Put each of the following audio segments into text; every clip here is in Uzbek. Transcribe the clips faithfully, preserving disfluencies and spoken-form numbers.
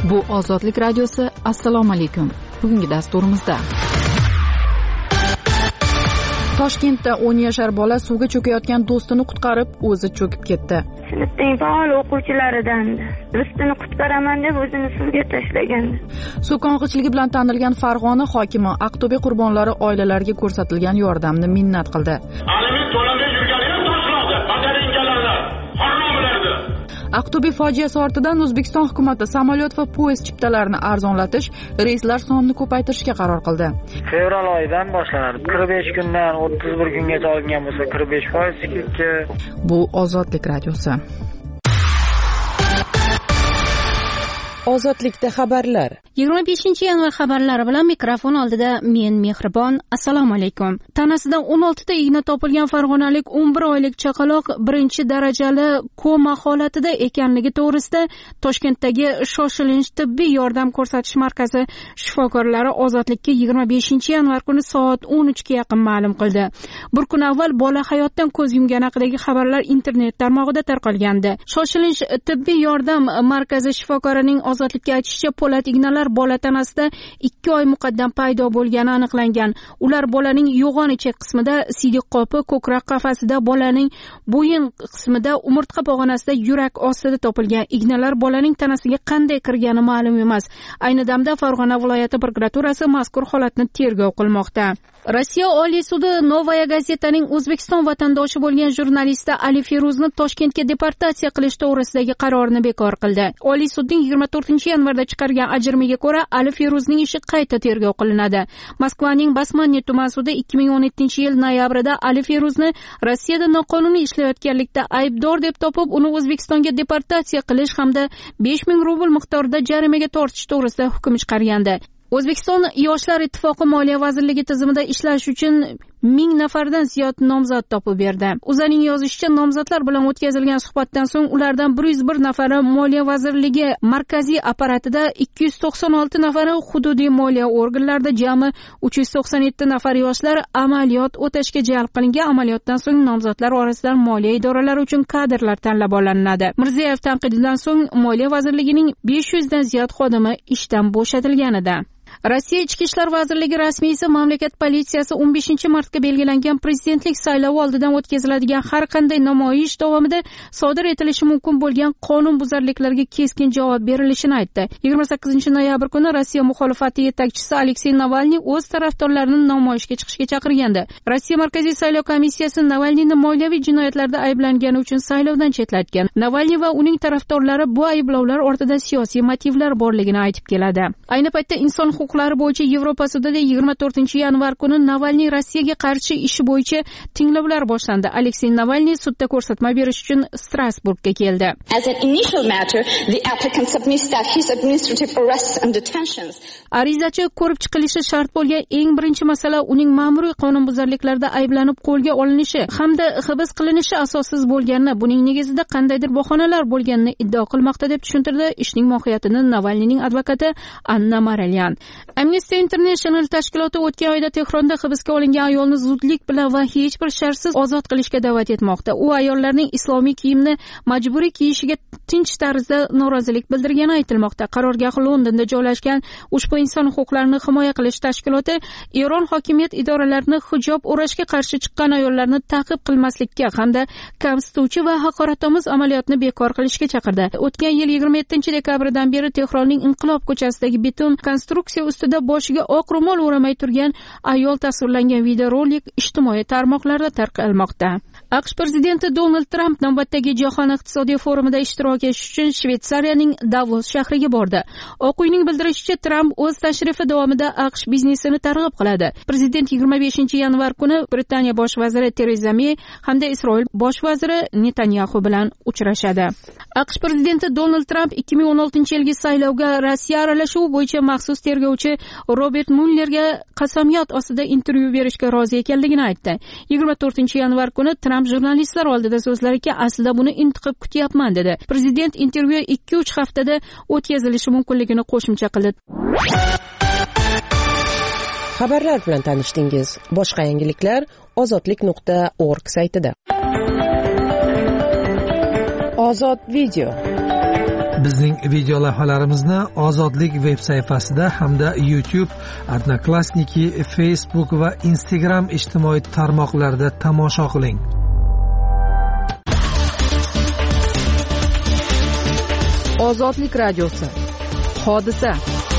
Bu Ozodlik radiosi. Assalomu alaykum. Bugungi dasturimizda Toshkentda o'n yashar bola suvga cho'kayotgan do'stini qutqarib, o'zi cho'kib ketdi. Sinfning faol o'quvchilaridan do'stini qutqaraman deb o'zini suvga tashlagan. Suv qong'ichligi bilan tanilgan Farg'ona hokimi Aqto'be qurbonlari oilalariga ko'rsatilgan yordamni minnat qildi. Alimit to'lamay yurganlar tashladi, bajaringalarlar, farmobilardi. Aqto'be fojiasi ortidan O'zbekiston hukumati samolyot va poyezd chiptalarini arzonlatish, reyslar sonini ko'paytirishga qaror qildi. Fevral oyidan boshlanadi. qirq besh kundan o'ttiz bir kungacha olingan bo'lsa, qirq besh foiz skidka. Bu Ozodlik radiosi. Ozodlikda xabarlar. yigirma beshinchi yanvar xabarlari bilan mikrofon oldida men Mehribon. Assalomu alaykum. Tanasidan o'n oltita igna topilgan farg'onalik o'n bir oylik chaqaloq birinchi darajali koma holatida ekanligi to'g'risida Toshkentdagi shoshilinch tibbiy yordam ko'rsatish markazi shifokorlari Ozodlikka yigirma beshinchi yanvar kuni soat o'n uchga yaqin ma'lum qildi. Bir kun avval bola hayotdan ko'z yumgan haqidagi xabarlar internet tarmog'ida tarqalgandi. Shoshilinch tibbiy yordam markazi shifokorining Ozodlikka aytishicha, po'lat ignalar bola tanasida ikki oy muqaddam paydo bo'lgani aniqlangan. Ular bolaning yo'g'on ichak qismida, siydik qopi, ko'krak qafasida, bolaning bo'yin qismida, umurtqa pog'onasida, yurak ostida topilgan. Ignalar bolaning tanasiga qanday kirgani ma'lum emas. Ayni damda Farg'ona viloyati prokuraturasi mazkur holatni tergov qilmoqda. Rossiya Oliy sudi Novaya gazetaning O'zbekiston vatandoshi bo'lgan jurnalisti Ali Feruzni Toshkentga deportatsiya qilish to'g'risidagi qarorini bekor qildi. Oliy sudning yigirma to'rtinchi yanvarda chiqargan ajrimiga ko'ra, Ali Feruzning ishi qayta tergov qilinadi. Moskvaning Basmanniy tuman sudi ikki ming o'n yettinchi yil noyabrida Ali Feruzni Rossiyada noqonuniy ishlayotganlikda aybdor deb topib, uni O'zbekistonga deportatsiya qilish hamda besh ming rubl miqdorida jarimaga tortish to'g'risida hukm chiqargandi. O'zbekiston Yoshlar ittifoqi Moliya vazirligi tizimida ishlash uchun ming nafardan ziyod nomzod topib berdi. O'zaning yozishicha, nomzodlar bilan o'tkazilgan suhbatdan so'ng ulardan bir yuz bir nafari Moliya vazirligi markaziy apparatida, ikki yuz to'qson olti nafari hududiy moliya organlarida, jami uch yuz to'qson yetti nafar yoshlar amaliyot o'tashga jalb qilingan. Amaliyotdan so'ng nomzodlar orasidan moliya idoralari uchun kadrlar tanlab olinadi. Mirziyoyev tanqididan so'ng Moliya vazirligining besh yuzdan ziyod xodimi ishdan bo'shatilgan edi. Rossiya Ichki ishlar vazirligi rasmiysi mamlakat politsiyasi o'n beshinchi martga belgilangan prezidentlik saylovi oldidan o'tkaziladigan har qanday namoyish davomida sodir etilishi mumkin bo'lgan qonunbuzarliklarga keskin javob berilishini aytdi. yigirma sakkizinchi noyabr kuni Rossiya muxolifati yetakchisi Aleksey Navalniy o'z tarafdorlarini namoyishga chiqishga chaqirgandi. Rossiya Markaziy saylov komissiyasi Navalniyni moliyaviy jinoyatlarda ayblangani uchun saylovdan chetlatgan. Navalniy va uning tarafdorlari bu ayblovlar ortida siyosiy motivlar borligini aytib keladi. Ayni paytda inson huquqlari bo'yicha Yevropa sudida yigirma to'rtinchi yanvar kuni Navalniy Rossiyaga qarshi ishi bo'yicha tinglovlar boshlandi. Aleksey Navalniy sudda ko'rsatma berish uchun Strasburgga keldi. As an initial matter, the applicant submits that his administrative arrests and detentions. Arizachi ko'rib chiqilishi shart bo'lgan eng birinchi masala uning ma'muriy qonunbuzarliklarda ayblanib qo'lga olinishi hamda hibs qilinishi asossiz bo'lganini, buning negizida qandaydir bahonalar bo'lganini iddao qilmoqda deb tushuntirdi ishning mohiyatini Navalniyning advokati Anna Maralyan. Amnesty International tashkiloti o'tgan oyda Tehronda hibsga olingan ayolni zudlik bilan va hech bir shartsiz ozod qilishga da'vat etmoqda. U ayollarning islomiy kiyimni majburiy kiyishiga tinch tarzda norozilik bildirgani aytilmoqda. Qarorgoh Londonda joylashgan ushbu inson huquqlarini himoya qilish tashkiloti Eron hokimiyat idoralarini hijob o'rashga qarshi chiqqan ayollarni ta'qib qilmaslikka hamda kamsituvchi va haqoratomuz amaliyotni bekor qilishga chaqirdi. O'tgan yil yigirma yettinchi dekabrdan beri Tehronning Inqilob ko'chasidagi beton konstruksiya ustida boshiga oq ro'mol o'ramay turgan ayol tasvirlangan videorolik ijtimoiy tarmoqlarda tarqalmoqda. AQSh prezidenti Donald Tramp navbatdagi jahon iqtisodiy forumida ishtirok etish uchun Shveysariyaning Davos shahriga bordi. Oq uyning bildirishicha, Tramp o'z tashrifi davomida AQSh biznesini targ'ib qiladi. Prezident yigirma beshinchi yanvar kuni Britaniya bosh vaziri Tereza May hamda Isroil bosh vaziri Netanyahu bilan uchrashadi. AQSh prezidenti Donald Tramp ikki ming o'n oltinchi yilgi saylovga Rossiya aralashuvi bo'yicha maxsus tergovchi Robert Mullerga qasamyod ostida intervyu berishga rozi ekanligini aytdi. yigirma to'rtinchi yanvar kuni Tramp jurnalistlar oldida so'zlarga aslida buni intiqib kutyapman dedi. Prezident intervyu ikki uch haftada o'tkazilishi mumkinligini qo'shimcha qildi. Xabarlar bilan tanishdingiz. Boshqa yangiliklar ozodlik nuqta org saytida. Ozod video. Bizning video lavhalarimizni Ozodlik veb sayfasida hamda YouTube, Odnoklassniki, Facebook va Instagram ijtimoiy tarmoqlarida tomosha qiling. Ozodlik radiosi. Hodisa.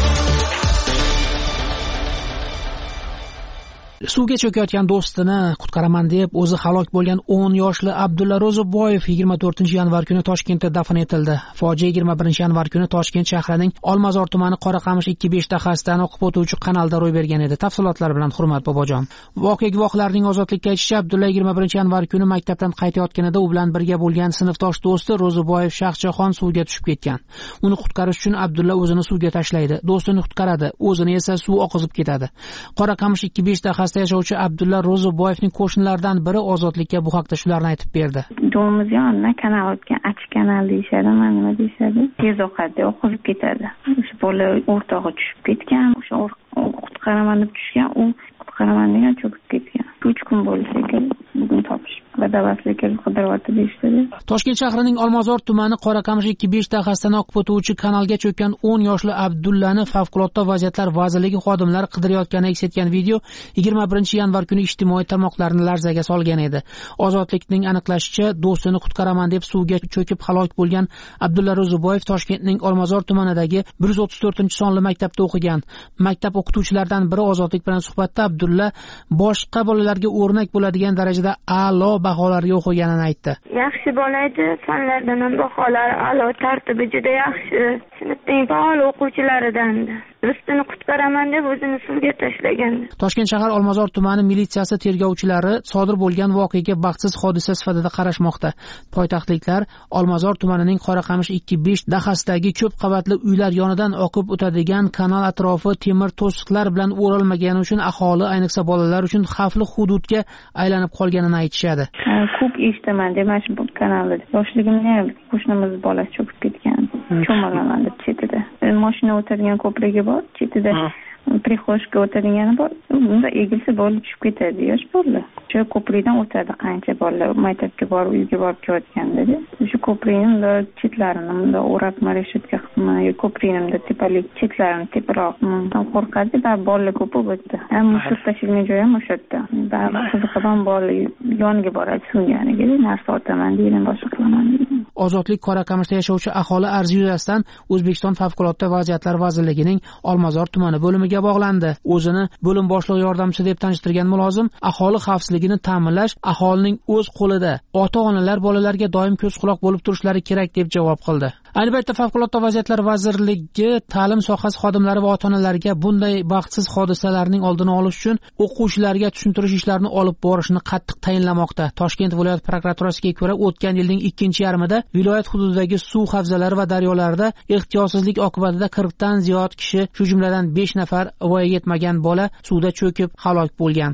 Suvga cho'kayotgan do'stini qutqaraman deb o'zi halok bo'lgan o'n yoshli Abdulla Ro'ziboyev yigirma to'rtinchi yanvar kuni Toshkentda dafn etildi. Fojia yigirma birinchi yanvar kuni Toshkent shahrining Olmazor tumani Qoraqamish ikki besh dahasidan oqib o'tuvchi kanalda ro'y bergan edi. Tafsilotlar bilan Hurmat bobojon. Voqea guvohlarining Ozodlikka aytishicha, Abdulla yigirma birinchi yanvar kuni maktabdan qaytayotganida u bilan birga bo'lgan sinfdosh do'sti Ro'ziboyev Shaxjaxon suvga tushib ketgan. Uni qutqarish uchun Abdulla o'zini suvga tashlaydi, do'stini qutqaradi, o'zini esa suv oqizib ketadi. Qoraqamish ikki besh dahasida yashovchi Abdulla Ro'ziboyevning qo'shnilaridan biri Ozodlikka bu haqda shularni aytib berdi. Jo'miz yonidan kanal o'tgan, achchiq kanal deyishadi, mana nima deyishadi. Tez oqadi, oqizib ketadi. O'sha bola o'rtog'i tushib ketgan, o'sha qutqaraman deb tushgan, u qutqaraman degan cho'kib ketgan. uch kun bo'ldi ekan, bugun topishib va davlatlikka qidiryapti deyishdi. Toshkent shahrining Olmazor tumani Qoraqamish ikki besh dahasidan oqib o'tuvchi kanalga cho'kkan o'n yoshli Abdullani favqulodda vaziyatlar vazirligi xodimlari qidirayotgani aks etgan video yigirma birinchi yanvar kuni ijtimoiy tarmoqlarni larzaga solgan edi. Ozodlikning aniqlashicha, do'stini qutqaraman deb suvga cho'kib halok bo'lgan Abdulla Ro'ziboyev Toshkentning Olmazor tumanidagi bir yuz o'ttiz to'rtinchi sonli maktabda o'qigan. Maktab o'qituvchilaridan biri Ozodlik bilan suhbatda Abdulla boshqa bolalarga o'rnak bo'ladigan darajada a'lo baholarga o'qiganini aytdi. Yaxshi bola edi, fanlardan ham baholari a'lo, tartibi juda yaxshi. Sinfning faol o'quvchilaridan. Do'stini qutqaraman deb o'zini suvga tashlagan. Toshkent shahar Olmazor tumani militsiyasi tergovchilari sodir bo'lgan voqeaga baxtsiz hodisa sifatida qarashmoqda. Poytaxtliklar Olmazor tumanining Qoraqamish ikki besh dahasidagi ko'p qavatli uylar yonidan oqib o'tadigan kanal atrofi temir to'siqlar bilan o'ralmagani uchun aholi, ayniqsa bolalar uchun xavfli hududga aylanib qolganini aytishadi. Ko'p eshitaman, demak bu kanalda yoshligimda qo'shnimiz bolasi cho'kib ketgan. Cho'malaman deb chetida. Mashina o'tadigan ko'prigi bor, chetida prixoshka o'tadigani bor. Unda egilsa bola tushib ketadi, yosh bola. Shu ko'prikdan o'tadi qancha bolalar maktabga borib, uyga borib ketganda-da. Shu ko'prikning chetlarini bunda o'rab marishatka qilma, ko'prikning tepalik chetlarini tepiroq qo'rqadi va bolalar ko'p o'tdi. Ham mushuk tashilgan joy ham o'sha yerda. Va qiziqaban bola yoniga boradi suvganiga, narsa otaman deyman, boshqa qilaman deyman. Ozodlik Qoraqamishda yashovchi aholi arzi yuzasidan O'zbekiston Favqulodda vaziyatlar vazirligining Olmazor tumani bo'limiga bog'landi. O'zini bo'lim boshlig'i yordamchisi deb tanishtirgan mulozim aholi xavfsizligini ta'minlash aholining o'z qo'lida. Ota-onalar bolalarga doim ko'z-quloq bo'lib turishlari kerak deb javob qildi. Ayni paytda Favqulodda vaziyatlar vazirligi ta'lim sohasi xodimlari va ota-onalarga bunday baxtsiz hodisalarning oldini olish uchun o'quvchilarga tushuntirish ishlarini olib borishni qattiq tayinlamoqda. Toshkent viloyat prokuraturasiga ko'ra, o'tgan yilning ikkinchi yarmida viloyat hududidagi suv havzalari va daryolarda ehtiyotsizlik oqibatida qirqdan ziyod kishi, shu jumladan besh nafar voyaga yetmagan bola suvda cho'kib halok bo'lgan.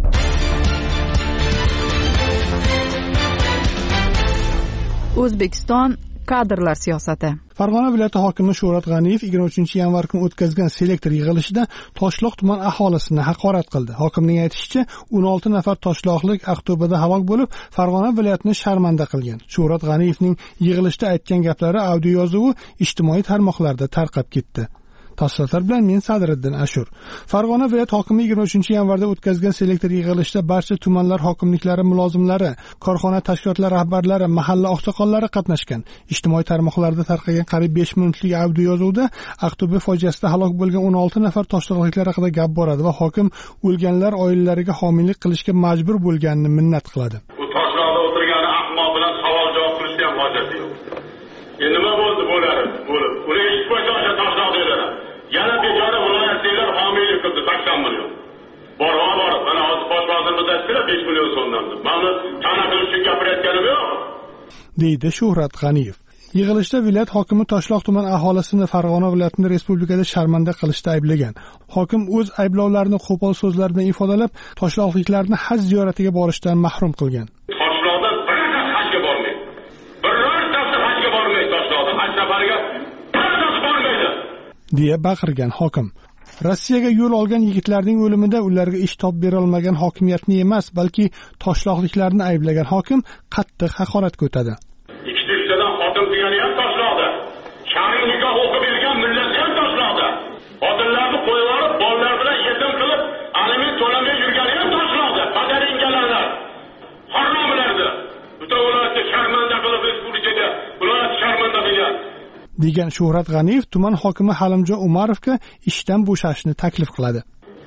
O'zbekiston kadrlar siyosati. Farg'ona viloyati hokimi Shuhrat G'aniyev yigirma uchinchi yanvar kuni o'tkazgan selektor yig'ilishida Toshloq tuman aholisini haqorat qildi. Hokimning aytishicha, o'n olti nafar toshloqlik Aqto'bada halok bo'lib, Farg'ona viloyatini sharmanda qilgan. Shuhrat G'aniyevning yig'ilishda aytgan gaplari audio yozuvi ijtimoiy tarmoqlarda tarqab ketdi. Tafsilotlar bilan men Sadriddin Ashur. Farg'ona viloyat hokimi yigirma uchinchi yanvarda o'tkazgan selektor yig'ilishida barcha tumanlar hokimliklari mulozimlari, korxona tashkilotlari rahbarlari, mahalla oqsoqollari qatnashgan. Ijtimoiy tarmoqlarda tarqagan qariyb besh minutlik audio yozuvda Aqto'be fojiasida halok bo'lgan o'n olti nafar toshloqliklar haqida gap boradi va hokim o'lganlar oilalariga homiylik qilishga majbur bo'lganini minnat qiladi. Bu toshloqda o'tirgan ahmoq bilan savol javob qilishga ham hojat yo'q. Endi nima bo'ldi bo'ladi? Bo'lib, uni hech qachon toshloq deydilar. Yana bechora viloyatliklar homiylik qildi sakson million. Borma bor, mana hozir bosh vazirimiz aytdilar besh million so'mdan. Mana ta'na qilish uchun gapirayotganim yo'q. Deydi Shuhrat G'aniyev. Yig'ilishda viloyat hokimi Toshloq tuman aholisini Farg'ona viloyatini respublikada sharmanda qilishda ayblagan. Hokim o'z ayblovlarini qo'pol so'zlar bilan ifodalab, toshloqliklarni haj ziyoratiga borishdan mahrum qilgan. Toshloqdan birorta hajga bormaydi. Birortasi hajga bormaydi Toshloqdan. Haj safariga birortasi bormaydi. deya baqirgan hokim. Rossiyaga yo'l olgan yigitlarning o'limida ularga ish topib bera olmagan hokimiyatni emas, balki toshloqliklarni ayblagan hokim qattiq haqorat ko'tadi. Ikkitadan xotin degani ham Toshloqda. nikoh o'qib bergan millat ham tashladi. Xotinlarni qo'yib olib, bolalar bilan yetim qilib, aliment to'lamay yurgani ham tashladi. Padaringalarlar. Haromilardi. Butun viloyatni sharmanda qilib respublikada viloyat sharmanda qilgan. degan Shuhrat G'aniyev tuman hokimi Halimjon Umarovga ishdan bo'shashni taklif qiladi.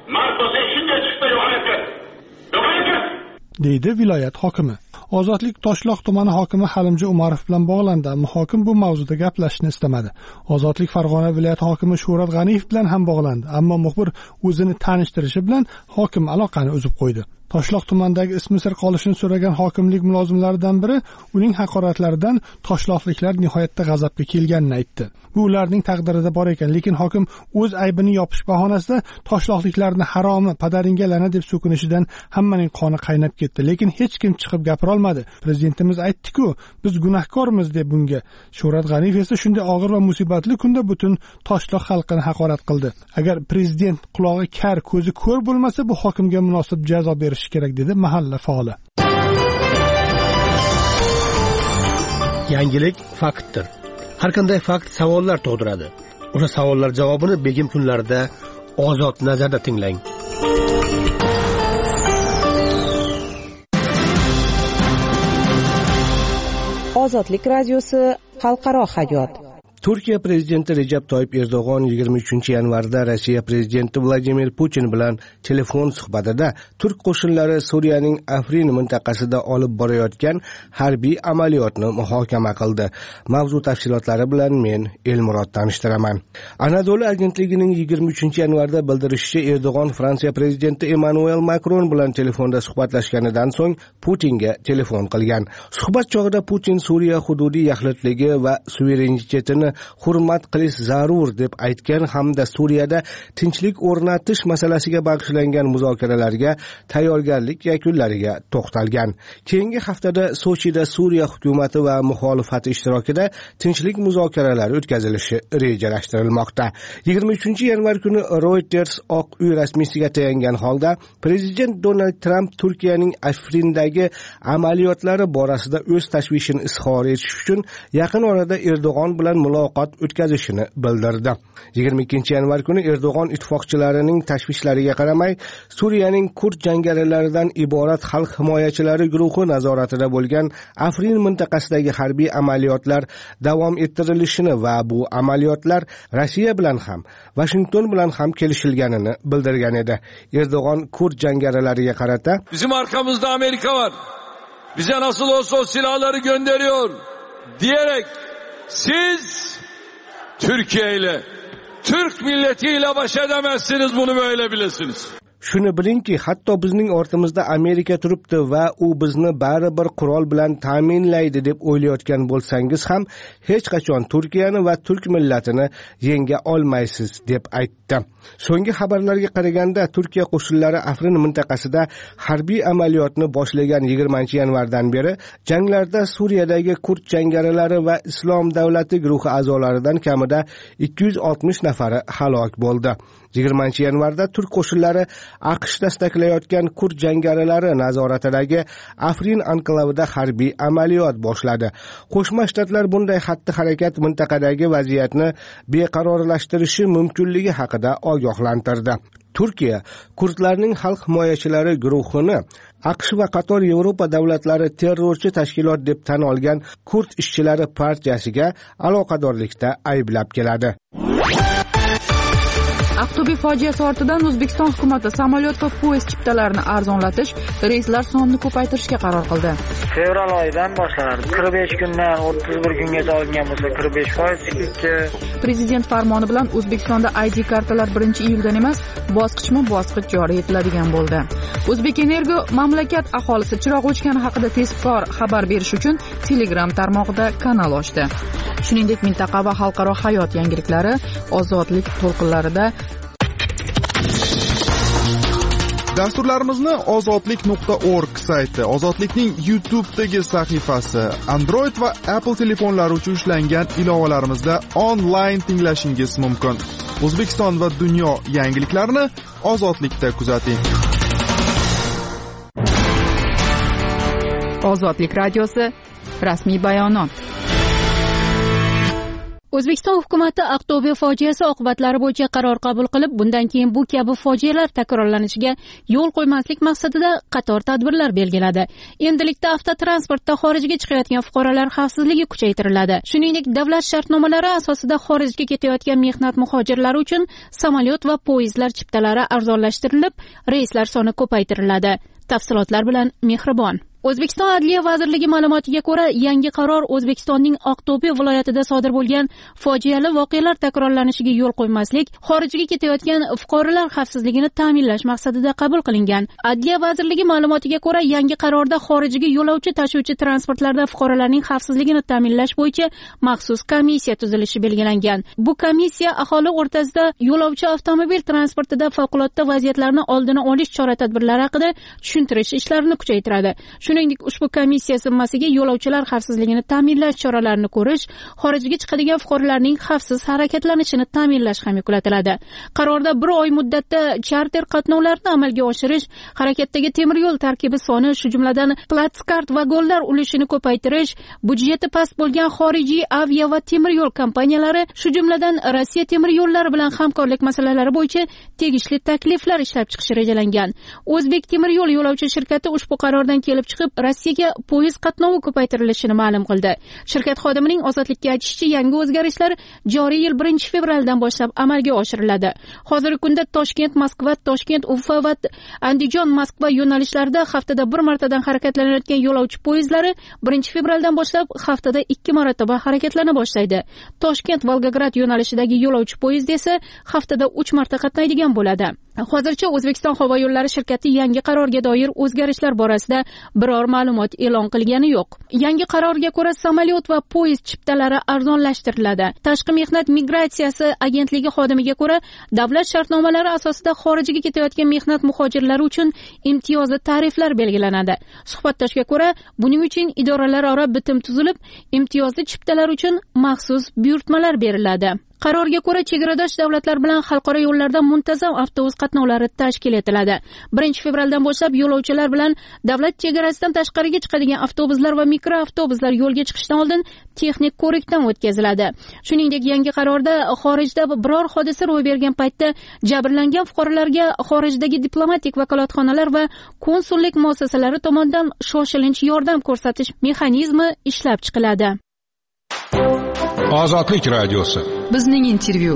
deydi viloyat hokimi. Ozodlik Toshloq tumani hokimi Halimjon Umarov bilan bog'landi, ammo hokim bu mavzuda gaplashishni istamadi. Ozodlik Farg'ona viloyati hokimi Shuhrat G'aniyev bilan ham bog'landi, ammo muxbir o'zini tanishtirishi bilan hokim aloqani uzib qo'ydi. Toshloq tumanidagi ismi sir qolishini so'ragan hokimlik mulozimlaridan biri uning haqoratlaridan toshloqliklar nihoyatda g'azabga kelganini aytdi. Bu ularning taqdirida bor ekan, lekin hokim o'z aybini yopish bahonasida toshloqliklarni haromi, padaringga la'na deb so'kinishidan hammaning qoni qaynab ketdi, lekin hech kim chiqib gapira olmadi. Prezidentimiz aytdi-ku, biz gunohkormiz deb bunga. Shuhrat G'aniyev esa shunday og'ir va musibatli kunda butun Toshloq xalqini haqorat qildi. Agar prezident qulog'i kar, ko'zi ko'r bo'lmasa, bu hokimga munosib jazo berish kerak, dedi mahalla faoli. Yangilik faktdir. Har qanday fakt savollar tug'diradi. O'sha savollar javobini begim kunlarida Ozod nazarda tinglang. Ozodlik radiosi xalqaro hayot. Turkiya prezidenti Recep Tayyip Erdo'g'on yigirma uchinchi yanvarda Rossiya prezidenti Vladimir Putin bilan telefon suhbatida turk qo'shinlari Suriyaning Afrin mintaqasida olib borayotgan harbiy amaliyotni muhokama qildi. Mavzu tafsilotlari bilan men Elmurod tanishtiraman. Anadolu agentligining yigirma uchinchi yanvarda bildirishicha, Erdo'g'on Fransiya prezidenti Emmanuel Macron bilan telefonda suhbatlashganidan so'ng Putinga telefon qilgan. Suhbat chog'ida Putin Suriya hududiy yaxlitligi va suverenitetini hurmat qilish zarur deb aytgan hamda Suriyada tinchlik o'rnatish masalasiga bag'ishlangan muzokaralarga tayyorgarlik yakunlariga to'xtalgan. Keyingi haftada Sochida Suriya hukumati va muxolifati ishtirokida tinchlik muzokaralari o'tkazilishi rejalashtirilmoqda. yigirma uchinchi yanvar kuni Reuters Oq uy rasmiysiga tayangan holda prezident Donald Trump Turkiyaning Afrindagi amaliyotlari borasida o'z tashvishini izhor etish uchun yaqin orada Erdo'g'on bilan muloqot o'tkazishini bildirdi. yigirma ikkinchi yanvar kuni Erdo'g'on ittifoqchilarining tashvishlariga qaramay Suriyaning kurd jangarilaridan iborat xalq himoyachilari guruhi nazoratida bo'lgan Afrin mintaqasidagi harbiy amaliyotlar davom ettirilishini va bu amaliyotlar Rossiya bilan ham, Washington bilan ham kelishilganini bildirgan edi. Erdo'g'on kurd jangarilariga qarata "Bizim arkamızda Amerika var. Bize nasıl olsa o silahları gönderiyor" diyerek siz Türkiye ile, Türk milletiyle baş edemezsiniz, bunu böyle bilesiniz. Shuni bilingki, hatto bizning ortimizda Amerika turibdi va u bizni baribir qurol bilan ta'minlaydi deb o'ylayotgan bo'lsangiz ham hech qachon Turkiyani va turk millatini yenga olmaysiz deb aytdi. So'nggi xabarlarga qaraganda Turkiya qo'shinlari Afrin mintaqasida harbiy amaliyotni boshlagan yigirmanchi yanvardan beri janglarda Suriyadagi kurd jangarilari va Islom davlati guruhi a'zolaridan kamida ikki yuz oltmish nafari halok bo'ldi. yigirmanchi yanvarda turk qo'shinlari AQSh dastaklayotgan kurd jangarilari nazoratidagi Afrin anklavida harbiy amaliyot boshladi. Qo'shma Shtatlar bunday xatti-harakat mintaqadagi vaziyatni beqarorlashtirishi mumkinligi haqida ogohlantirdi. Turkiya kurdlarning xalq himoyachilari guruhini AQSh va qator Yevropa davlatlari terrorchi tashkilot deb tan olgan Kurd ishchilari partiyasiga aloqadorlikda ayblab keladi. Aqto'be fojiasi ortidan O'zbekiston hukumati samolyot va poyezd chiptalarini arzonlatish, reyslar sonini ko'paytirishga qaror qildi. Fevral oyidan boshlanadi. qirq besh kundan o'ttiz bir kungacha olingan bo'lsa qirq besh foiz chekka. Prezident farmoni bilan O'zbekistonda I D kartalar birinchi iyuldan emas, bosqichma-bosqich joriy etiladigan bo'ldi. O'zbekenergo mamlakat aholisi chiroq o'chgani haqida tezkor xabar berish uchun Telegram tarmog'ida kanal ochdi. Shuningdek, mintaqa va xalqaro hayot yangiliklari, ozodlik to'lqinlarida Dasturlarimizni ozodlik nuqta org sayti, Ozodlikning YouTube'dagi sahifasi, Android va Apple telefonlari uchun ishlangan ilovalarimizda onlayn tinglashingiz mumkin. O'zbekiston va dunyo yangiliklarini Ozodlikda kuzating. Ozodlik radiosi rasmiy bayonot. O'zbekiston hukumati Aqto'be fojiasi oqibatlari bo'yicha qaror qabul qilib, bundan keyin bu kabi fojialar takrorlanishiga yo'l qo'ymaslik maqsadida qator tadbirlar belgiladi. Endilikda avtotransportda xorijga chiqayotgan fuqarolar xavfsizligi kuchaytiriladi. Shuningdek, davlat shartnomalari asosida xorijga ketayotgan mehnat muhojirlari uchun samolyot va poyezdlar chiptalari arzonlashtirilib, reyslar soni ko'paytiriladi. Tafsilotlar bilan Mehribon. O'zbekiston Adliya vazirligi ma'lumotiga ko'ra, yangi qaror O'zbekistonning Aqto'be viloyatida sodir bo'lgan fojiali voqealar takrorlanishiga yo'l qo'ymaslik, xorijga ketayotgan fuqarolar xavfsizligini ta'minlash maqsadida qabul qilingan. Adliya vazirligi ma'lumotiga ko'ra, yangi qarorda xorijga yo'lovchi tashuvchi transportlarda fuqarolarning xavfsizligini ta'minlash bo'yicha maxsus komissiya tuzilishi belgilangan. Bu komissiya aholi o'rtasida yo'lovchi avtomobil transportida favqulodda vaziyatlarni oldini olish chora-tadbirlari haqida tushuntirish ishlarini kuchaytiradi. Shuningdek, ushbu komissiya zimmasiga yo'lovchilar xavfsizligini ta'minlash choralarini ko'rish, xorijga chiqadigan fuqarolarning xavfsiz harakatlanishini ta'minlash ham yuklatiladi. Qarorda bir oy muddatda charter qatnovlarini amalga oshirish, harakatdagi temir yo'l tarkibi soni, shu jumladan platskart vagonlar ulushini ko'paytirish, budjeti past bo'lgan xorijiy avia va temir yo'l kompaniyalari, shu jumladan Rossiya temir yo'llari bilan hamkorlik masalalari bo'yicha tegishli takliflar ishlab chiqish rejalangan. O'zbek temir yo'l yo'lovchi shirkati ushbu qarordan kelib chiqib, Rossiyaga poyezd qatnovi ko'paytirilishini ma'lum qildi. Shirkat xodimining ozodlikka aytishicha, yangi o'zgarishlar joriy yil birinchi fevraldan boshlab amalga oshiriladi. Hozirgi kunda Toshkent, Moskva, Toshkent, Ufa va Andijon, Moskva yo'nalishlarida haftada bir martadan harakatlanayotgan yo'lovchi poyezdlari birinchi fevraldan boshlab haftada ikki marotaba harakatlana boshlaydi. Toshkent, Volgograd yo'nalishidagi yo'lovchi poyezd esa haftada uch marta qatnaydigan bo'ladi. Hozircha O'zbekiston havo yo'llari shirkati yangi qarorga doir o'zgarishlar borasida biror ma'lumot e'lon qilgani yo'q. Yangi qarorga ko'ra, samolyot va poyezd chiptalari arzonlashtiriladi. Tashqi mehnat migratsiyasi agentligi xodimiga ko'ra, davlat shartnomalari asosida xorijga ketayotgan mehnat muhojirlari uchun imtiyozli tariflar belgilanadi. Suhbatdoshga ko'ra, buning uchun idoralararo bitim tuzilib, imtiyozli chiptalar uchun maxsus buyurtmalar beriladi. Qarorga ko'ra, chegaradosh davlatlar bilan xalqaro yo'llarda muntazam avtobus qatnovlari tashkil etiladi. birinchi fevraldan boshlab yo'lovchilar bilan davlat chegarasidan tashqariga chiqadigan avtobuslar va mikroavtobuslar yo'lga chiqishdan oldin texnik ko'rikdan o'tkaziladi. Shuningdek, yangi qarorda xorijda biror hodisa ro'y bergan paytda jabrlangan fuqarolarga xorijdagi diplomatik vakolatxonalar va konsullik muassasalari tomonidan shoshilinch yordam ko'rsatish mexanizmi ishlab chiqiladi. Ozodlik radiosi. Bizning intervyu.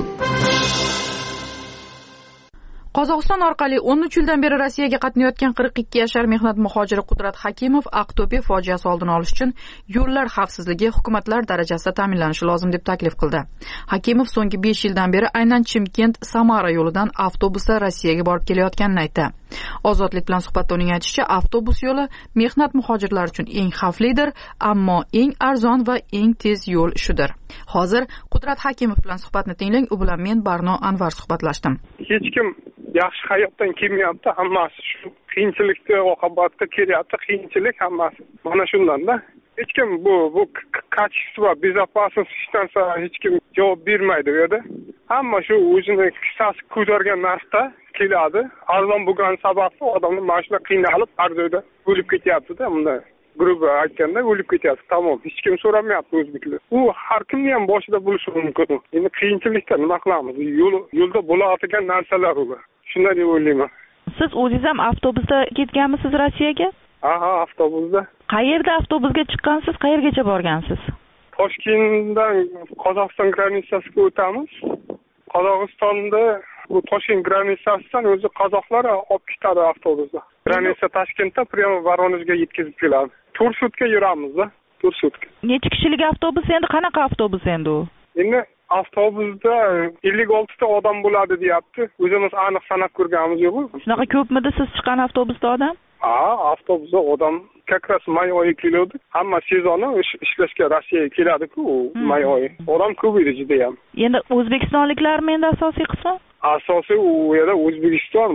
Qozog'iston orqali o'n uch yildan beri Rossiyaga qatnayotgan qirq ikki yashar mehnat muhojiri Qudrat Hakimov Aqto'be fojiasi oldini olish uchun yo'llar xavfsizligi hukumatlar darajasida ta'minlanishi lozim deb taklif qildi. Hakimov so'nggi besh yildan beri aynan Chimkent Samara yo'lidan avtobusda Rossiyaga borib kelayotganini aytdi. Ozodlik bilan suhbatda uning aytishicha, avtobus yo'li mehnat muhojirlari uchun eng xavflidir, ammo eng arzon va eng tez yo'l shudir. Hozir Qudrat Hakimov bilan suhbatni tinglang, u bilan men Barno Anvar suhbatlashdim. Hech kim yaxshi hayotdan kelmayapti, hammasi shu qiyinchilikda oqibatda kelyapti, qiyinchilik hammasi. Mana shundanda hech kim bu bu качество, безопасность hech narsa hech kim javob bermaydi bu yerda. Hamma shu o'zini qissasi ko'targan narsa keladi. Arzon bo'lgan sababli odamlar mana shunday qiynalib, arzonda o'lib ketyapti-da, bunday gruba aytganda o'lib ketyapti. Tamom, hech kim so'ramayapti o'zbeklar. U har kimning ham boshida bo'lishi mumkin. Endi qiyinchilikda nima qilamiz? Yo'l yo'lda bo'ladigan narsalar ular. Shunday deb o'ylayman. Siz o'zingiz ham avtobusda ketganmisiz Rossiyaga? Aha, avtobusda. Qayerda avtobusga chiqqansiz? Qayergacha borgansiz? Toshkentdan Qozog'iston granitsasiga o'tamiz. Qozog'istonda bu Toshkent granitsasidan o'zi qozoqlar olib ketadi avtobusda. Granitsa Toshkentda prямо Voronejga yetkazib keladi. to'rt sutka yuramiz-da, to'rt sutka. Necha kishilik avtobus endi? Qanaqa avtobus endi u? Endi avtobusda ellik olti ta odam bo'ladi deyapti. O'zimiz aniq sanab ko'rganimiz yo'q. Shunaqa ko'pmidi siz chiqqan avtobusda odam? Ha, avtobusda odam как раз may oyi keladi. Hamma sezoni ishlashga Rossiyaga keladi-ku, may oyi. Odam ko'p edi juda ham. Endi o'zbekistonliklarmi endi asosiy qismi? Asosiy u yerda O'zbekiston,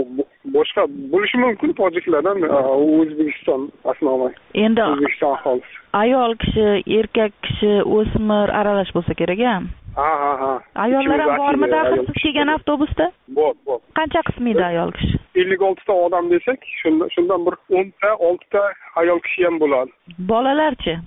boshqa bo'lishi mumkin tojiklardan, O'zbekiston asnoyi. Endi O'zbekiston aholisi. Ayol kishi, erkak kishi, o'smir aralash bo'lsa kerak-a? Ha, ha, ha. Ayollar ham bormi daxil siz kelgan avtobusda? Bor, bor. Qancha qismi edi ayol kishi? ellik olti ta odam desak, shundan shundan bir o'n ta, olti ta ayol kishi ham bo'ladi. Bolalarchi?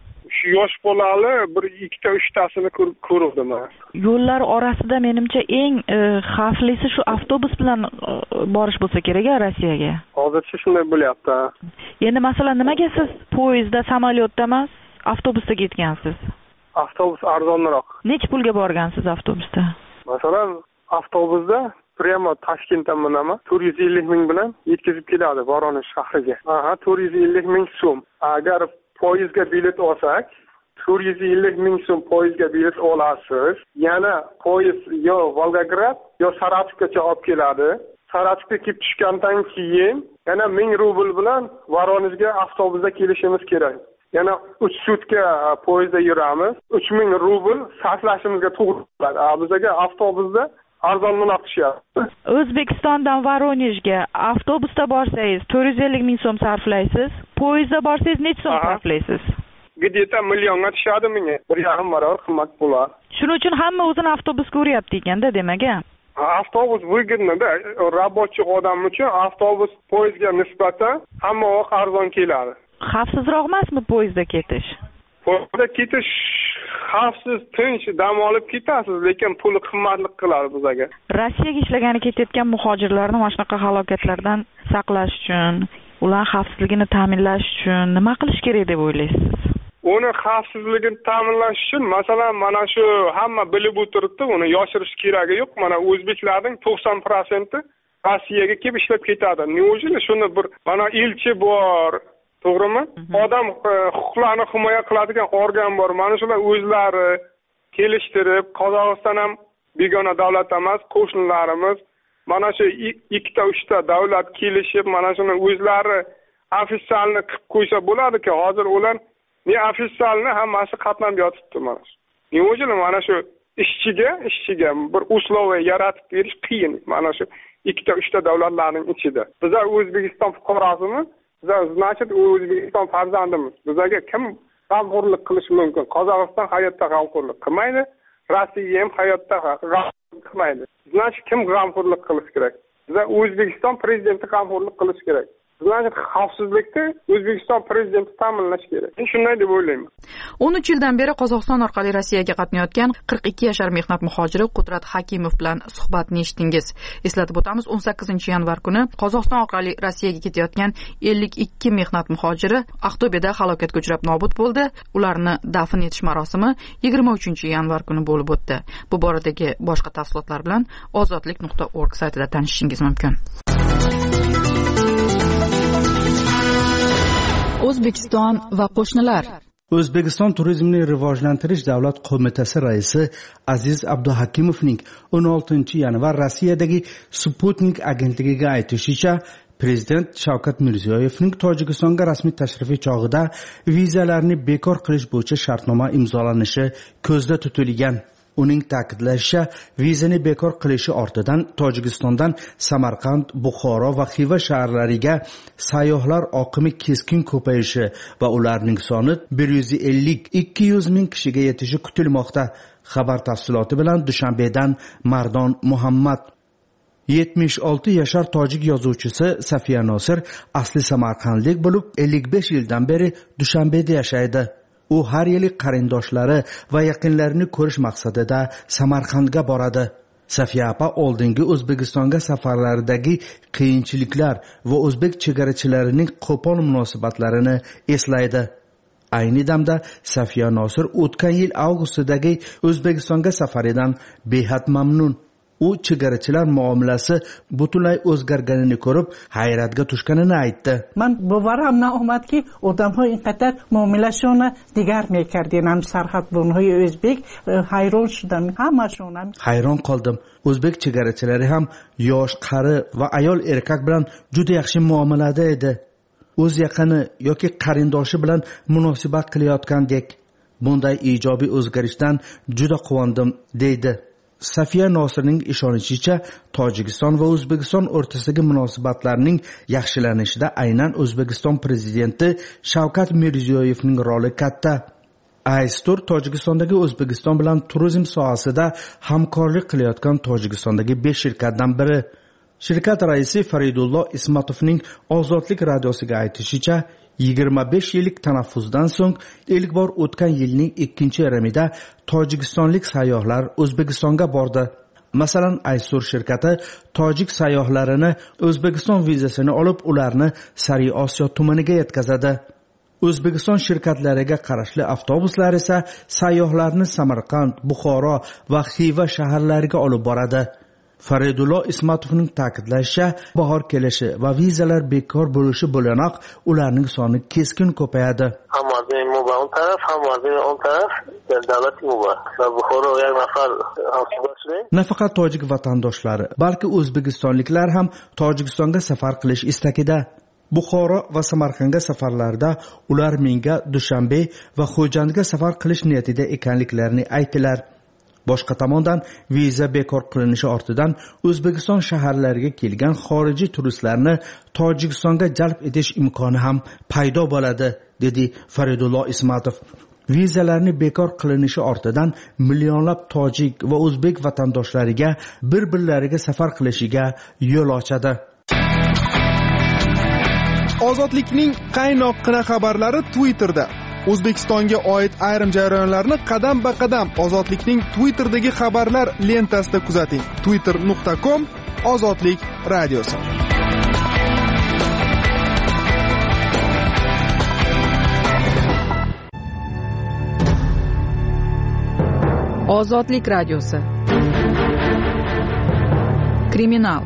yosh bolali bir ikkita uchtasini ko'rdim. Yo'llar orasida menimcha eng xavflisi shu avtobus bilan borish bo'lsa kerak Rossiyaga. Hozircha shunday bo'lyapti. Endi masalan nimaga siz poyezdda, samolyotda emas, avtobusda ketgansiz? Avtobus arzonroq. Necha pulga borgansiz avtobusda? Masalan, avtobusda prямо Toshkentdan minaman, to'rt yuz ellik ming bilan yetkazib keladi Voronezh shahriga. Aha, to'rt yuz ellik ming so'm. Agar poyezdga bilet olsak, to'rt yuz ellik ming so'm poyezdga bilet olasiz. Yana poyezd yo Volgograd yo Saratovgacha olib keladi. Saratovga kelib tushgandan keyin yana ming rubl bilan Voronezhga avtobusda kelishimiz kerak. Yana uch sutka poyezdda yuramiz. uch ming rubl sarflashimizga to'g'ri keladi. Bizga avtobusda arzonroq tushyapti. O'zbekistondan Voronezhga avtobusda borsangiz to'rt yuz ellik ming so'm sarflaysiz. Poyezdda borsangiz necha so'm sarflaysiz? Где-то millionga tushadi menga. bir yarim barobar qimmat bo'ladi. Shuning uchun hamma o'zini avtobusga uryapti ekanda, demak. Avtobus выгодно-da. Rabochiy odam uchun avtobus poyezdga nisbatan hamma vaqt arzon keladi. Xavfsizroq emasmi poyezdda ketish? Poyezdda ketish xavfsiz, tinch dam olib ketasiz, lekin puli qimmatlik qiladi bizga. Rossiyaga ishlagani ketayotgan muhojirlarni mana shunaqa halokatlardan saqlash uchun, ular xavfsizligini ta'minlash uchun nima qilish kerak deb o'ylaysiz? Uni xavfsizligini ta'minlash uchun masalan mana shu hamma bilib o'tiribdi, uni yoshirish keragi yo'q. Mana o'zbeklarning to'qson foizi Rossiyaga kelib ishlab ketadi. Neujeli shuni bir mana elchi bor, to'g'rimi? Odam huquqlarini himoya qiladigan organ bor. Mana shular o'zlari kelishtirib, Qozog'iston ham begona davlat emas, qo'shnilarimiz. Mana shu ikkita uchta davlat kelishib, mana shuni o'zlari ofitsialni qilib qo'ysa bo'ladi-ku. Hozir ular ne ofitsialni hammasi qatnab yotibdi mana shu. Neujeli mana shu ishchiga, ishchiga bir условия yaratib berish qiyin. Mana shu ikkita uchta davlatlarning ichida. Bizlar O'zbekiston fuqarosimiz. Значит, O'zbekiston farzandimiz. Bizga kim g'amxo'rlik qilishi mumkin? Qozog'iston hayotda g'amxo'rlik qilmaydi, Rossiya ham hayotda g'amxo'rlik qilmaydi. Значит, kim g'amxo'rlik qilish kerak? Bizga O'zbekiston prezidenti g'amxo'rlik qilish kerak. Значит, xavfsizlikni O'zbekiston prezidenti ta'minlash kerak. Men shunday deb o'ylayman. o'n uch yildan beri Qozog'iston orqali Rossiyaga qatnayotgan qirq ikki yashar mehnat muhojiri Qudrat Hakimov bilan suhbatni eshitdingiz. Eslatib o'tamiz, o'n sakkizinchi yanvar kuni Qozog'iston orqali Rossiyaga ketayotgan ellik ikki mehnat muhojiri Aqto'beda halokatga uchrab nobud bo'ldi. Ularni dafn etish marosimi yigirma uchinchi yanvar kuni bo'lib o'tdi. Bu boradagi boshqa tafsilotlar bilan ozodlik nuqta org saytida tanishishingiz mumkin. O'zbekiston va qo'shnilar. O'zbekiston turizmni rivojlantirish davlat qo'mitasi raisi Aziz Abduhakimovning o'n oltinchi yanvar Rossiyadagi Sputnik agentligiga aytishicha, Prezident Shavkat Mirziyoyevning Tojikistonga rasmiy tashrifi chog'ida vizalarni bekor qilish bo'yicha shartnoma imzolanishi ko'zda tutilgan. Uning ta'kidlashicha, vizani bekor qilishi ortidan Tojikistondan Samarqand, Buxoro va Xiva shaharlariga sayyohlar oqimi keskin ko'payishi va ularning soni bir yuz ellik ikki yuz ming kishiga yetishi kutilmoqda. Xabar tafsiloti bilan Dushanbedan Mardon Muhammad. yetmish olti yashar tojik yozuvchisi Safiya Nosir asli samarqandlik bo'lib, ellik besh yildan beri Dushanbeda yashaydi. U har yili qarindoshlari va yaqinlarini ko'rish maqsadida Samarqandga boradi. Safiya opa oldingi O'zbekistonga safarlaridagi qiyinchiliklar va o'zbek chegarachilarining qo'pol munosabatlarini eslaydi. Ayni damda Safiya Nosir o'tgan yil avgustdagi O'zbekistonga safaridan behad mamnun. U chegarachilar muomalasi butunlay o'zgarganini ko'rib, hayratga tushganini aytdi. Men bu varamdan omadki, odamlar inqadar muomalashini digar mekardinan sarhat bunhoy o'zbek hayron shudam, hamma shunam. Hayron qoldim. O'zbek chegarachilari ham yosh, qari va ayol erkak bilan juda yaxshi muomalada edi. O'z yaqini yoki qarindoshi bilan munosabat qilayotgandek. Bunday ijobiy o'zgarishdan juda quvondim, deydi. Safiya Nosirning ishonishicha, Tojikiston va O'zbekiston o'rtasidagi munosabatlarning yaxshilanishida aynan O'zbekiston prezidenti Shavkat Mirziyoyevning roli katta. Aystur Tojikistondagi O'zbekiston bilan turizm sohasida hamkorlik qilayotgan Tojikistondagi besh shirkatdan biri. Shirkat raisi Faridullo Ismatovning Ozodlik radiosiga aytishicha, yigirma besh yillik tanaffusdan so'ng ilk bor o'tgan yilning ikkinchi yarmida tojikistonlik sayyohlar O'zbekistonga bordi. Masalan, Aysur shirkati tojik sayyohlarini O'zbekiston vizasini olib, ularni Sariy Osiyo tumaniga yetkazadi. O'zbekiston shirkatlariga qarashli avtobuslar esa sayyohlarni Samarqand, Buxoro va Xiva shaharlariga olib boradi. Faridullo Ismatovning ta'kidlashicha, bahor kelishi va vizalar bekor bo'lishi bilanoq ularning soni keskin ko'payadi. Hammaning muba on taraf, hammaning on taraf davlat muba. Va Buxoro yak nafar avtobuslar. Nafaqat tojik vatandoshlari, balki o'zbekistonliklar ham Tojikistonga safar qilish istagida. Buxoro va Samarqandga safarlarda ular menga Dushanbe va Xo'jandga safar qilish niyatida ekanliklarini aytdilar. Boshqa tomondan viza bekor qilinishi ortidan O'zbekiston shaharlariga kelgan xorijiy turistlarni Tojikistonga jalb etish imkoni ham paydo bo'ladi, dedi Faridullo Ismatov. Vizalarni bekor qilinishi ortidan millionlab tojik va o'zbek vatandoshlariga bir-birlariga safar qilishiga yo'l ochadi. Ozodlikning qaynoqqina xabarlari Twitterda. O'zbekistonga oid ayrim jarayonlarni qadam-ba-qadam Ozodlikning Twitterdagi xabarlar lentasida kuzating. twitter nuqta com Ozodlik radiosi. Ozodlik radiosi. Kriminal.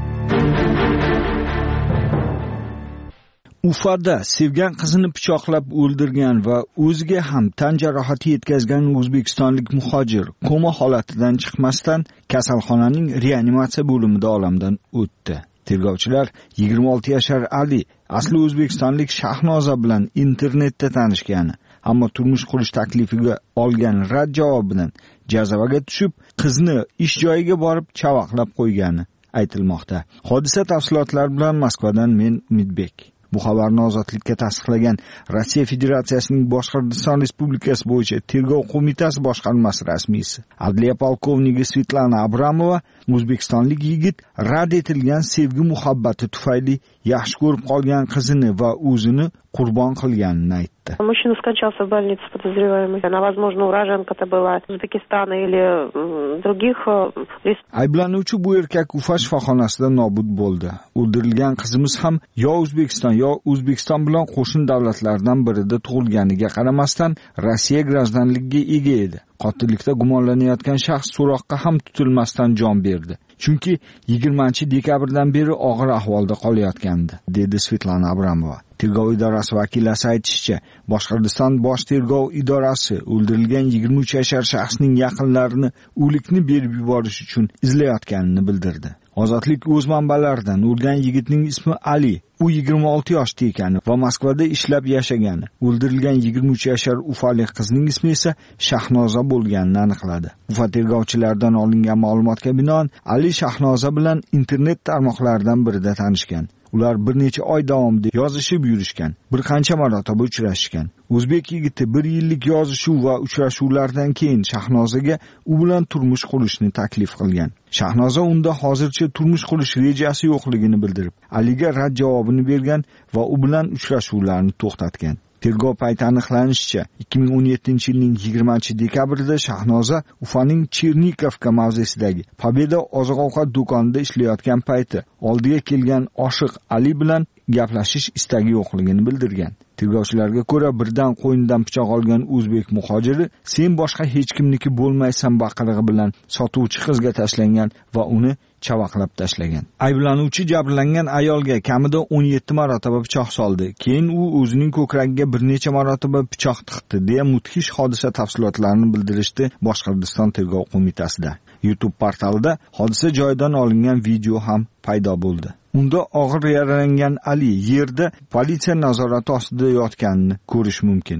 Ufada sevgan qizini pichoqlab o'ldirgan va o'ziga ham tan jarohati yetkazgan o'zbekistonlik muhojir koma holatidan chiqmasdan kasalxonaning reanimatsiya bo'limida olamdan o'tdi. Tergovchilar yigirma olti yashar Ali asli o'zbekistonlik Shahnoza bilan internetda tanishgan, ammo turmush qurish taklifiga olgan rad javobidan jazavaga tushib, qizni ish joyiga borib chavaqlab qo'ygani aytilmoqda. Hodisa tafsilotlari bilan Moskvadan men Umidbek. Bu xabarni Ozodlikka tasdiqlagan Rossiya Federatsiyasining Boshqirdiston Respublikasi bo'yicha Tergov qo'mitasi boshqarmasi rasmiysi Adliya polkovniki Svetlana Abramova o'zbekistonlik yigit rad etilgan sevgi muhabbati tufayli yaxshi ko'rib qolgan qizini va o'zini qurbon qilganini aytdi. Мужчина скончался в больнице подозреваемый. Она, возможно, уроженка-то была из Узбекистана или других республик. Ayblanuvchi bu erkak Ufa shifoxonasida nobud bo'ldi. O'ldirilgan qizimiz ham yo O'zbekiston yo O'zbekiston bilan qo'shni davlatlardan birida tug'ilganiga qaramasdan Rossiya gражданligiga ega edi. Qotillikda gumonlanayotgan shaxs so'roqqa ham tutilmasdan jon berdi. Chunki yigirmanchi dekabrdan beri og'ir ahvolda qolayotgandi, dedi Svetlana Abramova. Tergov idorasi vakillasi aytishicha, Boshqirdiston bosh tergov idorasi o'ldirilgan yigirma uch yashar shaxsning yaqinlarini o'likni berib yuborish uchun izlayotganini bildirdi. Ozodlik o'z manbalaridan o'lgan yigitning ismi Ali, u yigirma olti yoshda ekani va Moskvada ishlab yashagani. O'ldirilgan yigirma uch yashar ufalik qizning ismi esa Shahnoza bo'lganini aniqladi. Ufa tergovchilaridan olingan ma'lumotga binoan Ali Shahnoza bilan internet tarmoqlaridan birida tanishgan. Ular bir necha oy davomida yozishib yurishgan, bir qancha marotaba uchrashishgan. O'zbek yigiti bir yillik yozishuv va uchrashuvlardan keyin Shahnozaga u bilan turmush qurishni taklif qilgan. Shahnoza unda hozircha turmush qurish rejasi yo'qligini bildirib, Aliga rad javobini bergan va u bilan uchrashuvlarni to'xtatgan. Tergov payti aniqlanishicha, ikki ming o'n yettinchi yilning yigirmanchi dekabrida Shahnoza Ufaning Chernikovka mavzesidagi Pobeda oziq-ovqat do'konida ishlayotgan payti oldiga kelgan oshiq Ali bilan gaplashish istagi yo'qligini bildirgan. Tergovchilarga ko'ra, birdan qo'ynidan pichoq olgan o'zbek muhojiri "Sen boshqa hech kimniki bo'lmaysan" baqirig'i bilan sotuvchi qizga tashlangan va uni chavaqlab tashlagan. Ayblanuvchi jabrlangan ayolga kamida o'n yetti marotaba pichoq soldi. Keyin u o'zining ko'kragiga bir necha marotaba pichoq tiqdi, deya mudhish hodisa tafsilotlarini bildirishdi Boshqirdiston tergov qo'mitasida. YouTube portalida hodisa joyidan olingan video ham paydo bo'ldi. Unda og'ir yaralangan Ali yerda politsiya nazorati ostida yotganini ko'rish mumkin.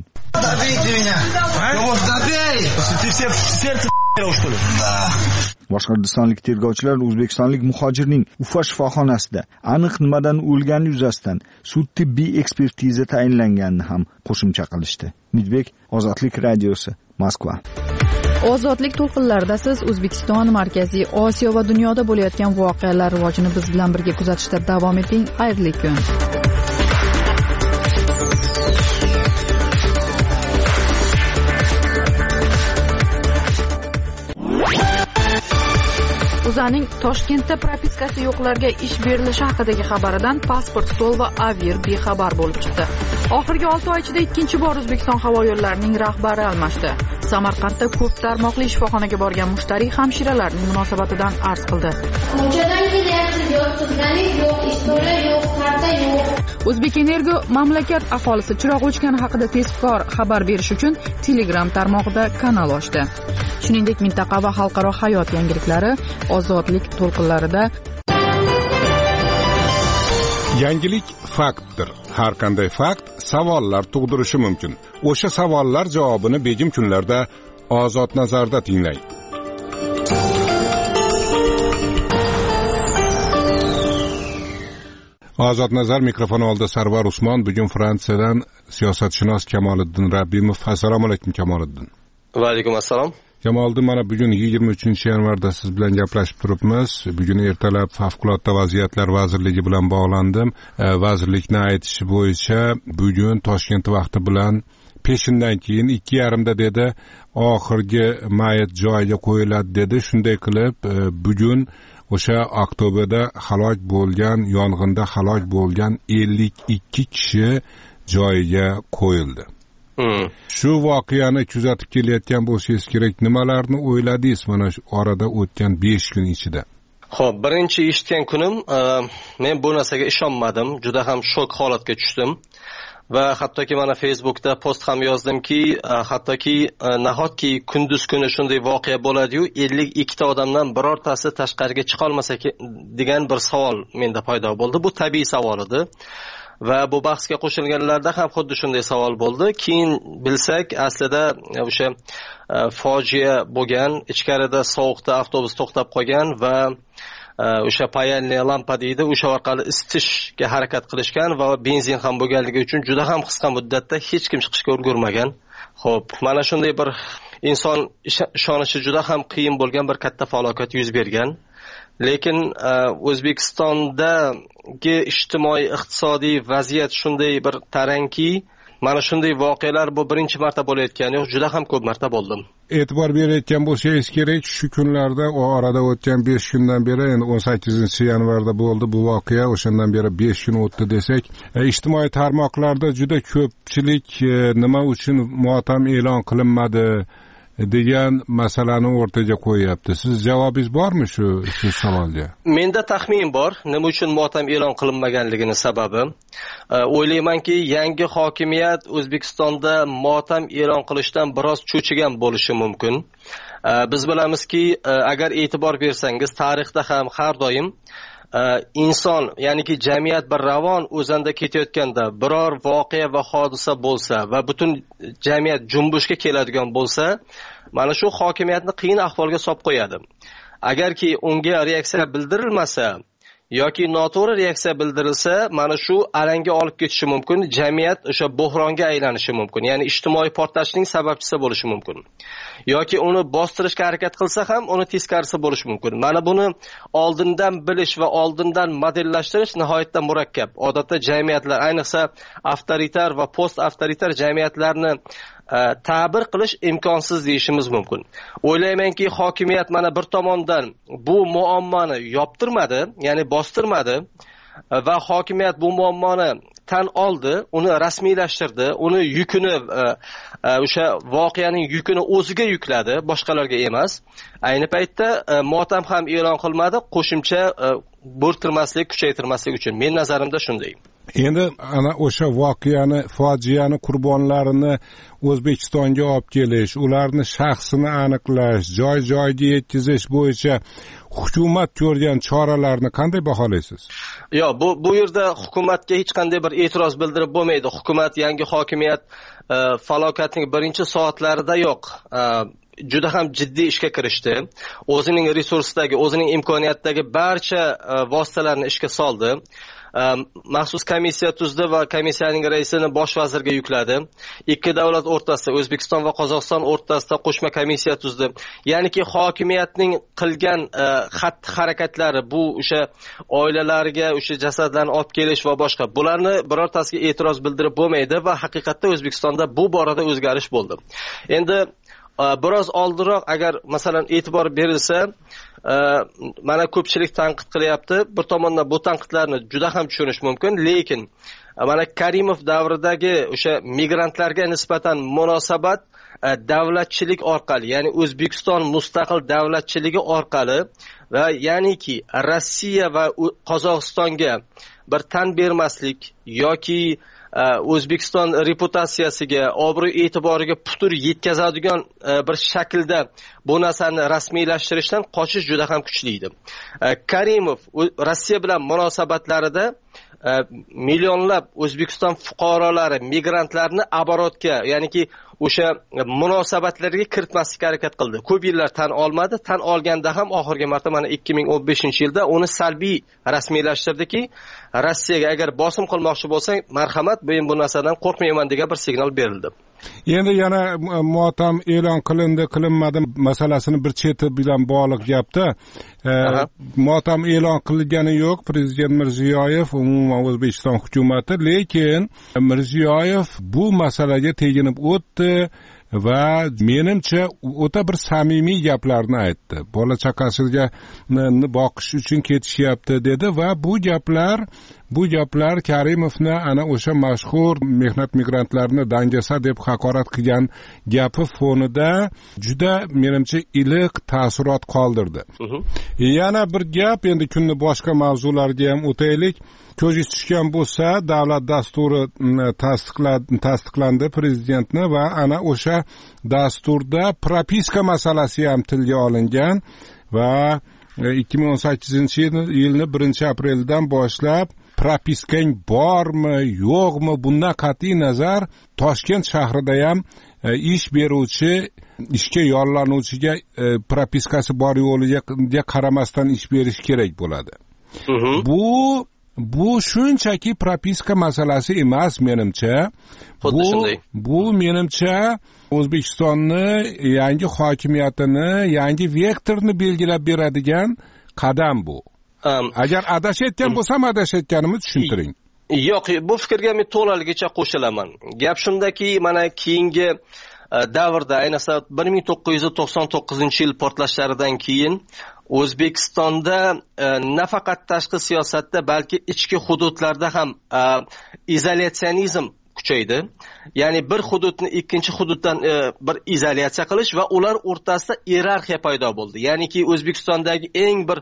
Boshqirdistonlik tergovchilar o'zbekistonlik muhojirning Ufa shifoxonasida aniq nimadan o'lgani yuzasidan sud tibbiy ekspertiza tayinlanganini ham qo'shimcha qilishdi. Umidbek, Ozodlik radiosi, Moskva. Ozodlik to'lqinlarida siz O'zbekiston, Markaziy Osiyo va dunyoda bo'layotgan voqealar rivojini biz bilan birga kuzatishda davom eting. Xayrli kun. O'zaning Toshkentda propiskasi yo'qlarga ish berilishi haqidagi xabaridan Pasport Stol va Avir bexabar bo'lib chiqdi. Oxirgi olti oy ichida ikkinchi bor O'zbekiston havo yo'llarining rahbari almashdi. Samarqandda ko'p tarmoqli shifoxonaga borgan mushtariy hamshiralarning munosabatidan arz qildi. Ko'chadan kelyapsiz, yo'q, sizganing yo'q, ish yo'q, karta yo'q. O'zbekenergo mamlakat aholisi chiroq o'chgani haqida tezkor xabar berish uchun Telegram tarmog'ida kanal ochdi. Shuningdek, mintaqa va xalqaro hayot yangiliklari ozodlik to'lqinlarida. Yangilik faktdir. Har qanday fakt savollar tug'dirishi mumkin. O'sha savollar javobini begim kunlarda Ozod nazarda tinglang. Ozod nazar mikrofoni oldida Sarvar Usmon. Bugun Fransiyadan siyosatshunos Kamoliddin Rabbimov. Assalomu alaykum Kamoliddin. Va alaykum assalom. Kamoliddin, mana bugun yigirma uchinchi yanvarda siz bilan gaplashib turibmiz. Bugun ertalab Favqulodda vaziyatlar vazirligi bilan bog'landim. E, vazirlikning aytishi bo'yicha bugun Toshkent vaqti bilan peshindan keyin ikki yarimda dedi oxirgi mayit joyiga qo'yiladi dedi. Shunday qilib e, bugun o'sha Oktyabrda halok bo'lgan, yong'inda halok bo'lgan ellik ikki kishi joyiga qo'yildi. Hmm. Shu voqeani kuzatib kelayotgan bo'lsangiz kerak, nimalarni o'yladingiz mana shu orada o'tgan besh kun ichida? Xo'p, birinchi eshitgan kunim men bu narsaga ishonmadim, juda ham shok holatga tushdim va hattoki mana Facebookda post ham yozdimki, hattoki nahotki kunduz kuni shunday voqea bo'ladi-yu, ellik ikkita odamdan birortasi tashqariga chiqa olmasa degan bir savol menda paydo bo'ldi. Bu tabiiy savol edi. Va bu bahsga qo'shilganlarda ham xuddi shunday savol bo'ldi. Keyin bilsak, aslida o'sha fojia bo'lgan, ichkarida sovuqda avtobus to'xtab qolgan va o'sha payanli lampa deydi, o'sha orqali isitishga harakat qilishgan va benzin ham bo'lganligi uchun juda ham qisqa muddatda hech kim chiqishga ulgurmagan. Xo'p, mana shunday bir inson ishonishi juda ham qiyin bo'lgan bir katta falokat yuz bergan. Lekin O'zbekistondagi ijtimoiy iqtisodiy vaziyat shunday bir tarangki, mana shunday voqealar bu birinchi marta bo'layotgani yo'q, juda ham ko'p marta bo'ldim. E'tibor berayotgan bo'lsangiz kerak, shu kunlarda o orada o'tgan besh kundan beri, endi o'n sakkizinchi yanvarda bo'ldi bu voqea, o'shandan beri besh kun o'tdi desak, ijtimoiy tarmoqlarda juda ko'pchilik nima uchun motam e'lon qilinmadi degan masalani o'rtaga qo'yapti. Siz javobingiz bormi shu shu savolga? Menda taxmin bor, nima uchun motam e'lon qilinmaganligini sababi. O'ylaymanki, yangi hokimiyat O'zbekistonda motam e'lon qilishdan biroz cho'chigan bo'lishi mumkin. Biz bilamizki, agar e'tibor bersangiz, tarixda ham har doim inson, ya'niki jamiyat bir ravon o'zanda ketayotganda biror voqea va hodisa bo'lsa va butun jamiyat junbushga keladigan bo'lsa, mana shu hokimiyatni qiyin ahvolga solib qo'yadi. Agarki unga reaksiya bildirilmasa yoki noto'g'ri reaksiya bildirilsa, mana shu alanga olib ketishi mumkin, jamiyat o'sha bo'hronga aylanishi mumkin, ya'ni ijtimoiy portlashning sababchisi bo'lishi mumkin. Yoki uni bostirishga harakat qilsa ham uni teskarisi bo'lishi mumkin. Mana buni oldindan bilish va oldindan modellashtirish nihoyatda murakkab. Odatda jamiyatlar, ayniqsa avtoritar va post avtoritar jamiyatlarni ta'bir qilish imkonsiz deyishimiz mumkin. O'ylaymanki, hokimiyat mana bir tomondan bu muammoni yoptirmadi, ya'ni bostirmadi va hokimiyat bu muammoni tan oldi, uni rasmiylashtirdi, uni yukini o'sha voqeaning yukini o'ziga yukladi, boshqalarga emas. Ayni paytda motam ham e'lon qilmadi, qo'shimcha bo'rtirmaslik, kuchaytirmaslik uchun. Men nazarimda shunday. Endi ana o'sha voqeani, fojiani qurbonlarini O'zbekistonga olib kelish, ularni shaxsini aniqlash, joy-joyiga yetkazish bo'yicha hukumat ko'rgan choralarni qanday baholaysiz? Yo, bu bu yerda hukumatga hech qanday bir e'tiroz bildirib bo'lmaydi. Hukumat, yangi hokimiyat falokatning birinchi soatlarida yo'q, juda ham jiddiy ishga kirishdi. O'zining resursdagi, o'zining imkoniyatidagi barcha vositalarni ishga soldi. maxsus komissiya tuzdi va komissiyaning raisini bosh vazirga yukladi. Ikki davlat o'rtasida, O'zbekiston va Qozog'iston o'rtasida qo'shma komissiya tuzdi. Ya'niki hokimiyatning qilgan xatti-harakatlari, bu o'sha oilalariga o'sha jasadlarni olib kelish va boshqa, bularni birortasiga e'tiroz bildirib bo'lmaydi va haqiqatda O'zbekistonda bu borada o'zgarish bo'ldi. Endi biroz oldinroq agar masalan e'tibor berilsa, mana ko'pchilik tanqid qilyapti. Bir tomondan bu tanqidlarni juda ham tushunish mumkin, lekin mana Karimov davridagi o'sha migrantlarga nisbatan munosabat davlatchilik orqali, ya'ni O'zbekiston mustaqil davlatchiligi orqali va ya'niki Rossiya va Qozog'istonga bir tan bermaslik yoki O'zbekiston reputatsiyasiga, obro' e'tiboriga putur yetkazadigan bir shaklda bu narsani rasmiylashtirishdan qochish juda ham kuchli edi. Karimov Rossiya bilan munosabatlarida millionlab O'zbekiston fuqarolari, migrantlarni aborotga, ya'niki o'sha munosabatlarga kiritmaslikka harakat qildi. Ko'p yillar tan olmadi. Tan olganda ham oxirgi marta mana ikki ming o'n beshinchi yilda uni salbiy rasmiylashtirdiki, Rossiyaga agar bosim qilmoqchi bo'lsang, marhamat, men bu narsadan qo'rqmayman degan bir signal berildi. Endi yana motam e'lon qilindi, qilinmadi masalasini bir cheti bilan bog'liq gapda. Motam e'lon qilgani yo'q Prezident Mirziyoyev, umuman O'zbekiston hukumatı, lekin Mirziyoyev bu masalaga teginib o'tdi va menimcha o'ta bir samimiy gaplarni aytdi. Bola chaqasiga boqish uchun ketishyapti dedi va bu gaplar bu gaplar Karimovni ana o'sha mashhur mehnat migrantlarini dangasa deb haqorat qilgan gapi fonida juda menimcha iliq ta'sirot qoldirdi. Yana bir gap, endi kunni boshqa mavzularga ham o'taylik. Ko'zingiz tushgan bo'lsa, davlat dasturi tasdiqlandi prezidentni va ana o'sha dasturda propiska masalasi ham tilga olingan va ikki ming o'n sakkizinchi yilning birinchi aprelidan boshlab propiskang bormi, yo'qmi, bundan qat'iy nazar Toshkent shahrida ham ish beruvchi ishga yollanuvchiga propiskasi bor yo'liga qaramasdan ish berish kerak bo'ladi. Bu Bu shunchaki propiska masalasi emas menimcha. Bu bu menimcha O'zbekistonni yangi hokimiyatini, yangi vektorni belgilab beradigan qadam bu. Agar adashayotgan bo'lsam, adashayotganimni tushuntiring. Yo'q, bu fikrga men to'laligicha qo'shilaman. Gap shundaki, mana keyingi davrda, ayniqsa bir ming to'qqiz yuz to'qson to'qqizinchi yil portlashlaridan keyin O'zbekistonda nafaqat tashqi siyosatda, balki ichki hududlarda ham izolyatsiyonizm kuchaydi. Ya'ni bir hududni ikkinchi hududdan bir izolyatsiya qilish va ular o'rtasida iyerarxiya paydo bo'ldi. Ya'niki O'zbekistondagi eng bir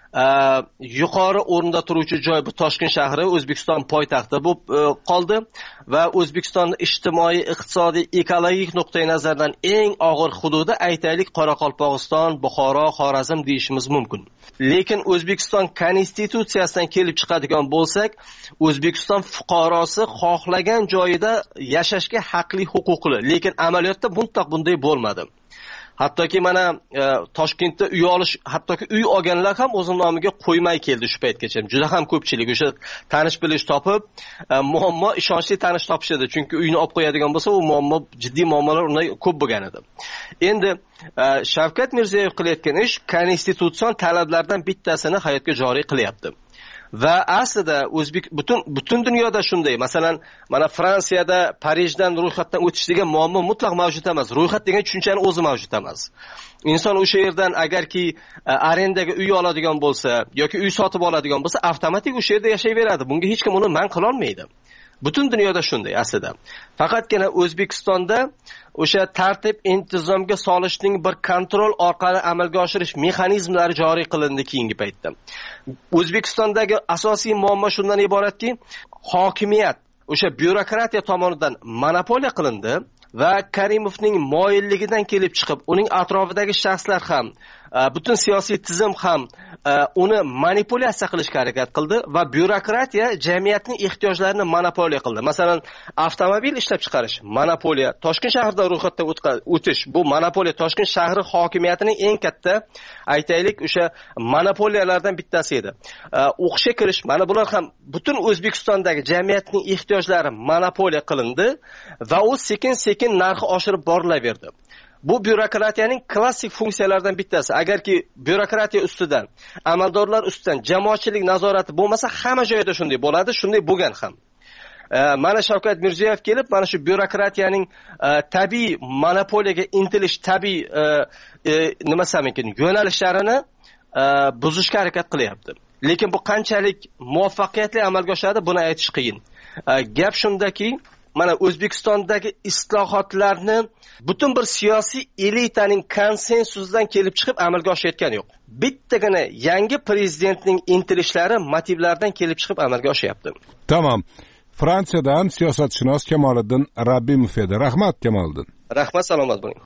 yuqori o'rinda turuvchi joy bu Toshkent shahri, O'zbekiston poytaxti bo'lib qoldi va O'zbekiston ijtimoiy, iqtisodiy, ekologik nuqtai nazardan eng og'ir hududi aytaylik Qoraqalpog'iston, Buxoro, Xorazm deyishimiz mumkin. Lekin O'zbekiston konstitutsiyasidan kelib chiqadigan bo'lsak, O'zbekiston fuqarosi xohlagan joyida yashashga haqli, huquqli, lekin amaliyotda mutlaq bunday bo'lmadi. Hattoki mana e, Toshkentda uy olish, hattoki uy olganlar ham o'z nomiga qo'ymay keldi shu paytgacha. Juda ham ko'pchilik o'sha tanish bilish topib, e, muammo ishonchli tanish topish edi. Chunki uyni olib qo'yadigan bo'lsa, u muammo, jiddiy muammolar unday ko'p bo'lgan edi. Endi e, Shavkat Mirziyoyev qilayotgan ish konstitutsion talablardan bittasini hayotga joriy qilyapti. Va aslida o'zbek butun butun dunyoda shunday. Masalan, mana Fransiyada Parijdan ro'yxatdan o'tish degan muammo mutlaq mavjud emas. Ro'yxat degan tushunchani o'zi mavjud emas. Inson o'sha yerdan agarki arendaga uy oladigan bo'lsa yoki uy sotib oladigan bo'lsa, avtomatik o'sha yerda yashayveradi. Bunga hech kim uni man qila olmaydi. Butun dunyoda shunday aslida. Faqatgina O'zbekistonda o'sha tartib intizomga solishning bir kontrol orqali amalga oshirish mexanizmlari joriy qilindi keyingi paytda. O'zbekistondagi asosiy muammo shundan iboratki, hokimiyat o'sha byurokratiya tomonidan monopoliya qilindi va Karimovning moyilligidan kelib chiqib, uning atrofidagi shaxslar ham butun siyosiy tizim ham uni manipulyatsiya qilishga harakat qildi va byurokratiya jamiyatning ehtiyojlarini monopoliya qildi. Masalan, avtomobil ishlab chiqarish monopoliya, Toshkent shahrida ro'yxatdan o'tish bu monopoliya. Toshkent shahri hokimiyatining eng katta, aytaylik, o'sha monopoliyalardan bittasi edi. O'qishga kirish, mana bular ham butun O'zbekistondagi jamiyatning ehtiyojlari monopoliya qilindi va u sekin-sekin narxi oshirib borilaverdi. Bu byurokratiyaning klassik funksiyalaridan bittasi. Agarki byurokratiya ustidan, amaldorlar ustidan jamoatchilik nazorati bo'lmasa, hamma joyda shunday bo'ladi, shunday bo'lgan ham. Mana Shavkat Mirziyoyev kelib, mana shu byurokratiyaning tabiiy monopoliyaga intilish, tabiiy nima desam ekan, yo'nalishlarini buzishga harakat qilyapti. Lekin bu qanchalik muvaffaqiyatli amalga oshadi, buni aytish qiyin. Gap shundaki, mana O'zbekistondagi islohotlarni butun bir siyosiy elitaning konsensusidan kelib chiqib amalga oshayotgani yo'q. Bittagina yangi prezidentning intilishlari motivlardan kelib chiqib amalga oshyapti. Tamam. Fransiyadan siyosatshunos Kamoliddin Rabbimov edi. Rahmat Kamoliddin. Rahmat, salomat bo'ling.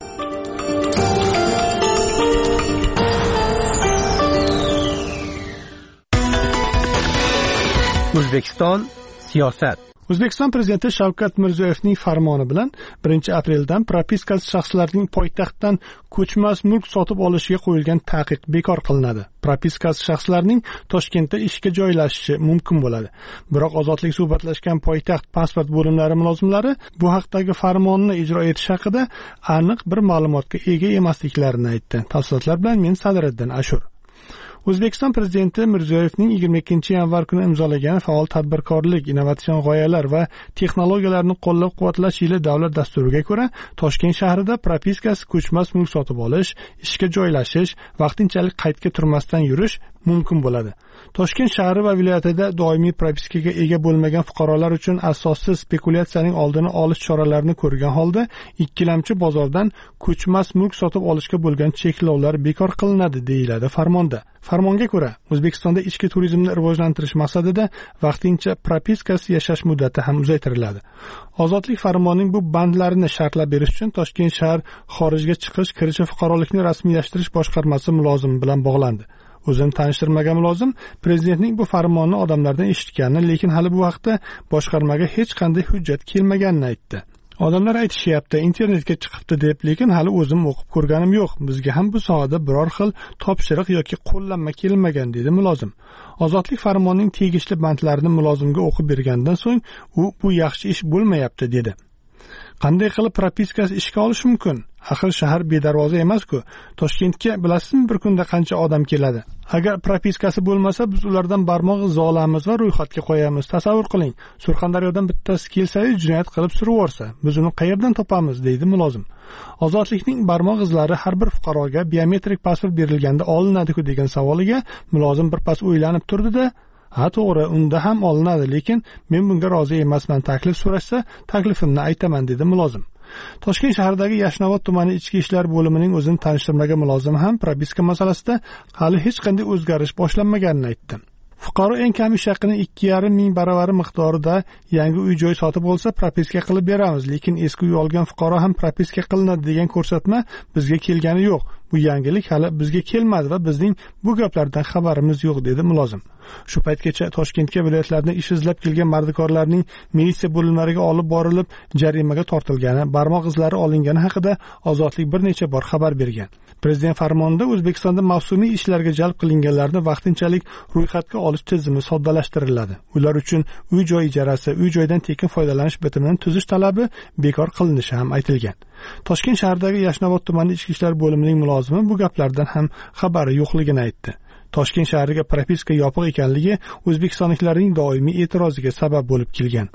O'zbekiston siyosat. O'zbekiston prezidenti Shavkat Mirziyoyevning farmoni bilan birinchi apreldan propiskasiz shaxslarning poytaxtdan ko'chmas mulk sotib olishiga qo'yilgan taqiq bekor qilinadi. Propiskasiz shaxslarning Toshkentda ishga joylashishi mumkin bo'ladi. Biroq ozodlik suhbatlashgan poytaxt pasport bo'limlari mulozimlari bu haqdagi farmonni ijro etish haqida aniq bir ma'lumotga ega emasliklarini aytdi. Tafsilotlar bilan men Sadriddin Ashur. O'zbekiston prezidenti Mirziyoyevning yigirma ikkinchi yanvar kuni imzolagan faol tadbirkorlik, innovatsion g'oyalar va texnologiyalarni qo'llab-quvvatlash yili davlat dasturiga ko'ra, Toshkent shahrida propiskasiz ko'chmas mulk sotib olish, ishga joylashish, vaqtinchalik qaydga turmasdan yurish mumkin bo'ladi. Toshkent shahri va viloyatida doimiy propiskaga ega bo'lmagan fuqarolar uchun asossiz spekulyatsiyaning oldini olish choralarini ko'rgan holda ikkilamchi bozordan ko'chmas mulk sotib olishga bo'lgan cheklovlar bekor qilinadi, deyiladi farmonda. Farmonga ko'ra, O'zbekistonda ichki turizmni rivojlantirish maqsadida vaqtincha propiskasiz yashash muddati ham uzaytiriladi. Ozodlik farmonining bu bandlarini shartlab berish uchun Toshkent shahar xorijga chiqish, kirish fuqarolikni rasmiylashtirish boshqarmasi mulozimi bilan bog'landi. O'zini tanishtirmagan mulozim prezidentning bu farmonni odamlardan eshitganini, lekin hali bu haqda boshqarmaga hech qanday hujjat kelmaganini aytdi. Odamlar aytishyapti, internetga chiqibdi deb, lekin hali o'zim o'qib ko'rganim yo'q. Bizga ham bu sohada biror xil topshiriq yoki qo'llanma kelmagan, dedi mulozim. Ozodlik farmonining tegishli bandlarini mulozimga o'qib bergandan so'ng u bu yaxshi ish bo'lmayapti, dedi. Qanday qilib propiskasiz ishga olish mumkin? Axir shahar bedarvoza emas-ku. Toshkentga bilasizmi bir kunda qancha odam keladi? Agar propiskasi bo'lmasa, biz ulardan barmoq izi olamiz va ro'yxatga qo'yamiz. Tasavvur qiling, Surxondaryodan bittasi kelsa-yu jinoyat qilib suraversa, biz uni qayerdan topamiz, deydi mulozim. Ozodlikning barmoq izlari har bir fuqaroga biometrik pasport berilganda olinadi-ku degan savoliga mulozim birpas o'ylanib turdi-da, ha to'g'ri, unda ham olinadi, lekin men bunga rozi emasman. Taklif so'rashsa, taklifimni aytaman, dedi mulozim. Toshkent shahridagi Yashnobod tumani ichki ishlar bo'limining o'zini tanishtirmagan mulozim ham propiska masalasida hali hech qanday o'zgarish boshlanmaganini aytdi. Fuqaro eng kam ish haqining ikki yarim ming baravari miqdorida yangi uy-joy sotib olsa propiska qilib beramiz, lekin eski uy olgan fuqaro ham propiska qilinadi degan ko'rsatma bizga kelgani yo'q. Bu yangilik hali bizga kelmadi va bizning bu gaplardan xabarimiz yo'q, dedi mulozim. Shu paytgacha Toshkentga viloyatlardan ish izlab kelgan mardikorlarning militsiya bo'limlariga olib borilib jarimaga tortilgani, barmoq izlari olingani haqida Ozodlik bir necha bor xabar bergan. Prezident farmonida O'zbekistonda mavsumiy ishlarga jalb qilinganlarni vaqtinchalik ro'yxatga olish tizimi soddalashtiriladi. Ular uchun uy-joy ijarasi, uy-joydan tekin foydalanish bitimini tuzish talabi bekor qilinishi ham aytilgan. Toshkent shahridagi Yashnobod tumani ichki ishlar bo'limining mulozimi bu gaplardan ham xabari yo'qligini aytdi. Toshkent shahriga propiska yopiq ekanligi o'zbekistonliklarning doimiy e'tiroziga sabab bo'lib kelgan.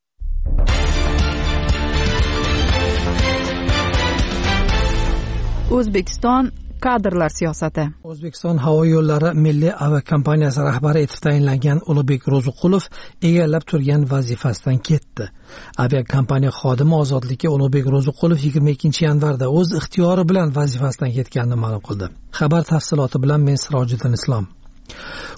O'zbekiston kadrlar siyosati. O'zbekiston havo yo'llari milliy aviakompaniyasi rahbari etib tayinlangan Ulug'bek Ro'ziqulov egallab turgan vazifasidan ketdi. Aviakompaniya xodimi ozodlikka Ulug'bek Ro'ziqulov yigirma ikkinchi yanvarda o'z ixtiyori bilan vazifasidan ketganini ma'lum qildi. Xabar tafsiloti bilan men Sirojiddin Islom.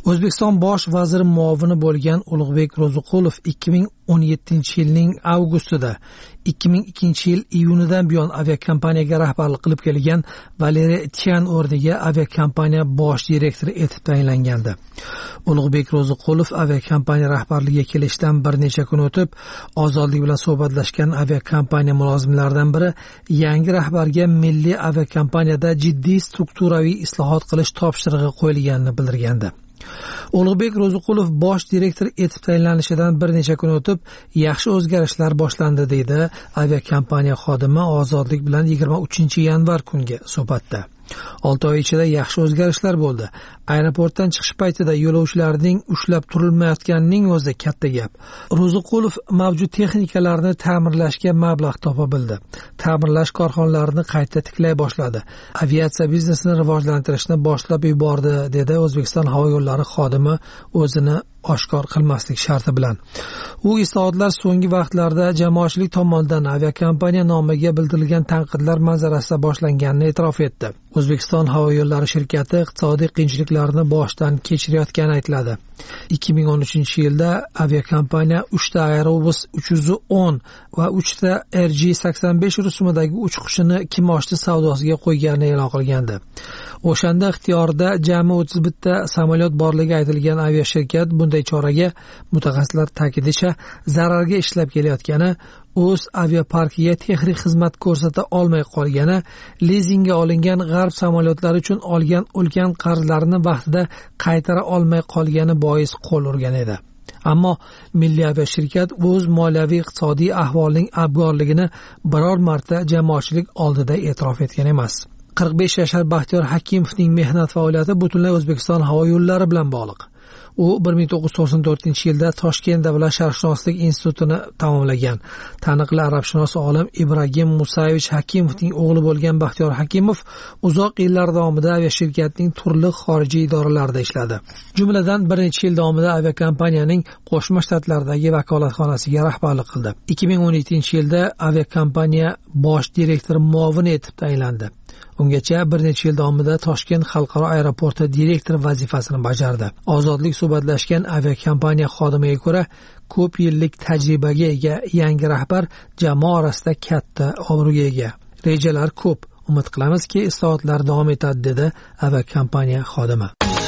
O'zbekiston bosh vaziri muovini bo'lgan Ulug'bek Ro'ziqulov ikki ming o'n yettinchi yilning avgustida ikki ming ikkinchi yil iyunidan buyon aviakompaniyaga rahbarlik qilib kelgan Valeriy Tyan o'rniga aviakompaniya bosh direktori etib tayinlangandi. Ulug'bek Ro'ziqulov aviakompaniya rahbarligiga kelishdan bir necha kun o'tib, Ozodlik bilan suhbatlashgan aviakompaniya mulozimlaridan biri yangi rahbarga milliy aviakompaniyada jiddiy strukturaviy islohot qilish topshirig'i qo'yilganini bildirgandi. Ulug'bek Ro'ziqulov bosh direktor etib tayinlanishidan bir necha kun o'tib, yaxshi o'zgarishlar boshlandi deydi aviakompaniya xodimi Ozodlik bilan yigirma uchinchi yanvar kungi suhbatda. olti oy ichida yaxshi o'zgarishlar bo'ldi. Aeroportdan chiqish paytida yo'lovchilarning ushlab turilmayotganining o'zi katta gap. Ro'ziqulov mavjud texnikalarni ta'mirlashga mablag' topa bildi. Ta'mirlash korxonalarini qayta tiklay boshladi. Aviatsiya biznesini rivojlantirishni boshlab yubordi, dedi O'zbekiston havo yo'llari xodimi o'zini oshkor qilmaslik sharti bilan. U islohotlar so'nggi vaqtlarda jamoatchilik tomonidan aviakompaniya nomiga bildirilgan tanqidlar manzarasida boshlanganini e'tirof etdi. O'zbekiston havo yo'llari shirkati iqtisodiy qiyinchiliklarni boshdan kechirayotgani aytiladi. ikki ming o'n uchinchi yilda aviakompaniya uchta Aerobus uch yuz o'n va uchta R G sakson besh rusumidagi uchqushini kimoshdi savdosiga qo'yganini e'lon qilgandi. O'shanda ixtiyorida jami o'ttiz bitta samolyot borligi aytilgan aviashirkat bunday choraga mutaxassislar ta'kidlashicha zararga ishlab kelayotgani, o'z aviaparkiga texnik xizmat ko'rsata olmay qolgani, lizingga olingan g'arb samolyotlari uchun olgan ulkan qarzlarini vaqtida qaytara olmay qolgani bois qo'l urgan edi. Ammo milliy aviashirkat o'z moliyaviy iqtisodiy ahvolining abgorligini biror marta jamoatchilik oldida e'tirof etgan emas. qirq besh yashar Baxtiyor Hakimovning mehnat faoliyati butunlay O'zbekiston havo yo'llari bilan bog'liq. U bir ming to'qqiz yuz to'qson to'rtinchi yilda Toshkent davlat sharqshunoslik institutini tamomlagan. Taniqli arabshunos olim Ibragim Musayevich Hakimovning o'g'li bo'lgan Baxtiyor Hakimov uzoq yillar davomida aviashirkatning turli xorijiy idoralarida ishladi. Jumladan bir necha yil davomida aviakompaniyaning Qo'shma Shtatlardagi vakolatxonasiga rahbarlik qildi. ikki ming o'n yettinchi yilda aviakompaniya bosh direktori muovini etib tayinlandi. Ungacha bir necha yil davomida Toshkent xalqaro aeroporti direktori vazifasini bajardi. Ozodlik suhbatlashgan aviakompaniya xodimiga ko'ra, ko'p yillik tajribaga ega yangi rahbar jamoa orasida katta obro'ga ega. Rejalar ko'p. Umid qilamizki, islohotlar davom etadi, dedi aviakompaniya xodimi.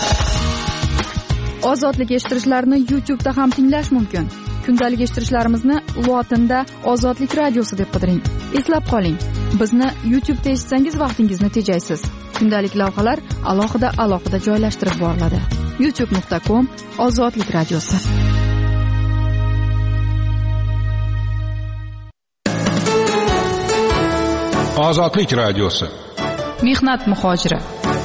Ozodlik eshittirishlarni YouTube'da ham tinglash mumkin. Kundalik eshittirishlarimizni lotinda Ozodlik radiosi deb qidiring. Eslab qoling, bizni YouTube'da eshitsangiz vaqtingizni tejaysiz. Kundalik lavhalar alohida alohida joylashtirib boriladi. youtube nuqta com Ozodlik radiosi. Ozodlik radiosi. Mehnat muhojiri.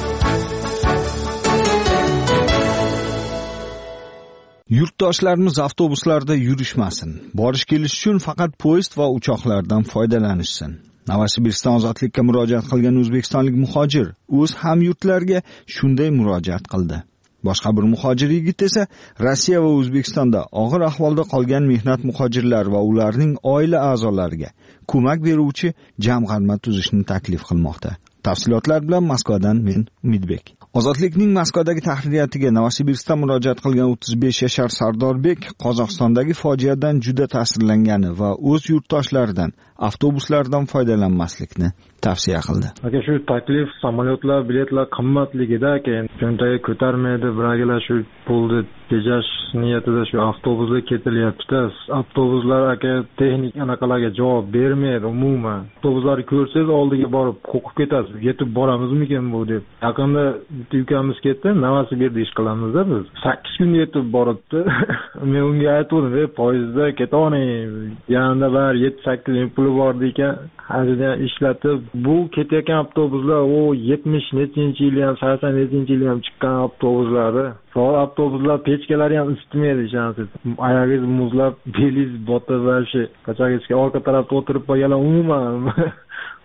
Yurtdoshlarimiz avtobuslarda yurishmasin. Borish kelish uchun faqat poyezd va uchoqlardan foydalanishsin. Novosibirddan ozodlikka murojaat qilgan o'zbekistonlik muhojir o'z hamyurtlariga shunday murojaat qildi. Boshqa bir muhojir yigit esa Rossiya va O'zbekistonda og'ir ahvolda qolgan mehnat muhojirlar va ularning oila a'zolariga ko'mak beruvchi jamg'arma tuzishni taklif qilmoqda. Tafsilotlar bilan Moskvadan men Umidbek. Ozodlikning Moskvadagi tahririyatiga Novosibirddan murojaat qilgan o'ttiz besh yashar Sardorbek Qozog'istondagi fojiadan juda ta'sirlangani va o'z yurtdoshlaridan avtobuslardan foydalanmaslikni tavsiya qildi. Aka shu taklif samolyotlar, biletlar qimmatligida keyin cho'ntaga ko'tarmaydi, biragilar shu pulni tejash niyatida shu avtobusga ketilyapti. Avtobuslar aka texnik anaqalarga javob bermaydi umuman. Avtobuslarni ko'rsangiz oldiga borib qo'qib ketasiz. Yetib boramizmikin bu deb. Yaqinda ukamiz ketdi, Novosibirda ish qilamizda biz. sakkiz kun yetib boribdi. Men unga aytdim, "Ey, poyezdda ketavering. Yanında bar yetti sakkiz ming puli bor ekan, halidan ishlatib, bu ketayotgan avtobuslar o yetmish nechinchi yil ham, sakson nechinchi yil ham chiqqan avtobuslardi. So'l avtobuslar pechkalari ham isitmaydi ishonasiz. Oyog'ingiz muzlab, belingiz botib va shu qachongacha orqa tarafda o'tirib qolganlar umuman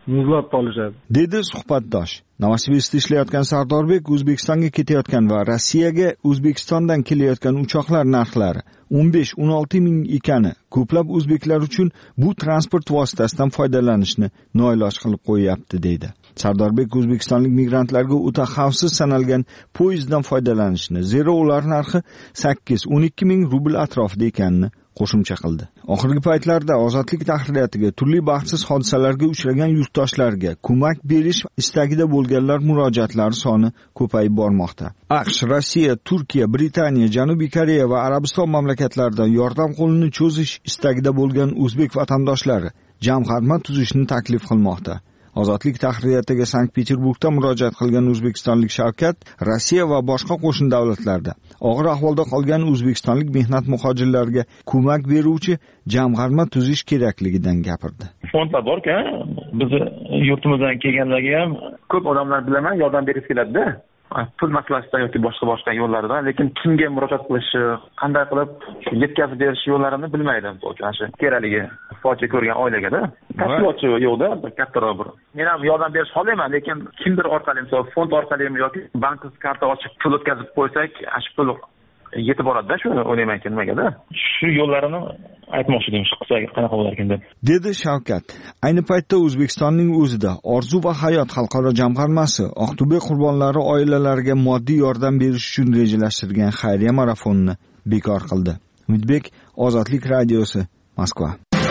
muzlatib olishadi, dedi suhbatdosh. Novosibirskda ishlayotgan Sardorbek O'zbekistonga ketayotgan va Rossiyaga O'zbekistondan kelayotgan uchoqlar narxlari o'n besh o'n olti ming ekani ko'plab o'zbeklar uchun bu transport vositasidan foydalanishni noiloj qilib qo'yyapti deydi. Sardorbek O'zbekistonlik migrantlarga o'ta xavfsiz sanalgan poyezddan foydalanishni, zero ular narxi sakkiz o'n ikki ming rubl atrofida ekanini qo'shimcha qildi. Oxirgi paytlarda ozodlik tahririyatiga turli baxtsiz hodisalarga uchragan yurtdoshlarga ko'mak berish istagida bo'lganlar murojaatlari soni ko'payib bormoqda. AQSh, Rossiya, Turkiya, Britaniya, Janubiy Koreya va Arabiston mamlakatlaridan yordam qo'lini cho'zish istagida bo'lgan o'zbek vatandoshlari jamg'arma tuzishni taklif qilmoqda. Ozodlik tahririyatiga Sankt-Peterburgda murojaat qilgan o'zbekistonlik Shavkat Rossiya va boshqa qo'shni davlatlarda og'ir ahvolda qolgan o'zbekistonlik mehnat muhojirlariga ko'mak beruvchi jamg'arma tuzish kerakligidan gapirdi. Fondlar bor-ku, bizni yurtimizdan kelganlarga ham ko'p odamlar bilaman yordam berib keladi-da. Pul masalasida yoki boshqa boshqa yo'llaridan, lekin kimga murojaat qilishi, qanday qilib yetkazib berish yo'llarini bilmaydi. O'sha kerakligi fojia ko'rgan oilagada tashkilotchi yo'qda, kattaroq bir. Men ham yordam berish xohlayman, lekin kimdir orqali, misol fond orqali yoki bank karta ochib pul o'tkazib qo'ysak, shu pul yetib boradi-da, shuni o'ylayman nimagada. Shu yo'llarini aytmoqchi edim, qilsak qanaqa bo'lar ekan deb. Dedi Shavkat. Ayni paytda O'zbekistonning o'zida Orzu va Hayot xalqaro jamg'armasi Oqto'be qurbonlari oilalariga moddiy yordam berish uchun rejalashtirgan xayriya marafonini bekor qildi. Umidbek, Ozodlik radiosi, Moskva.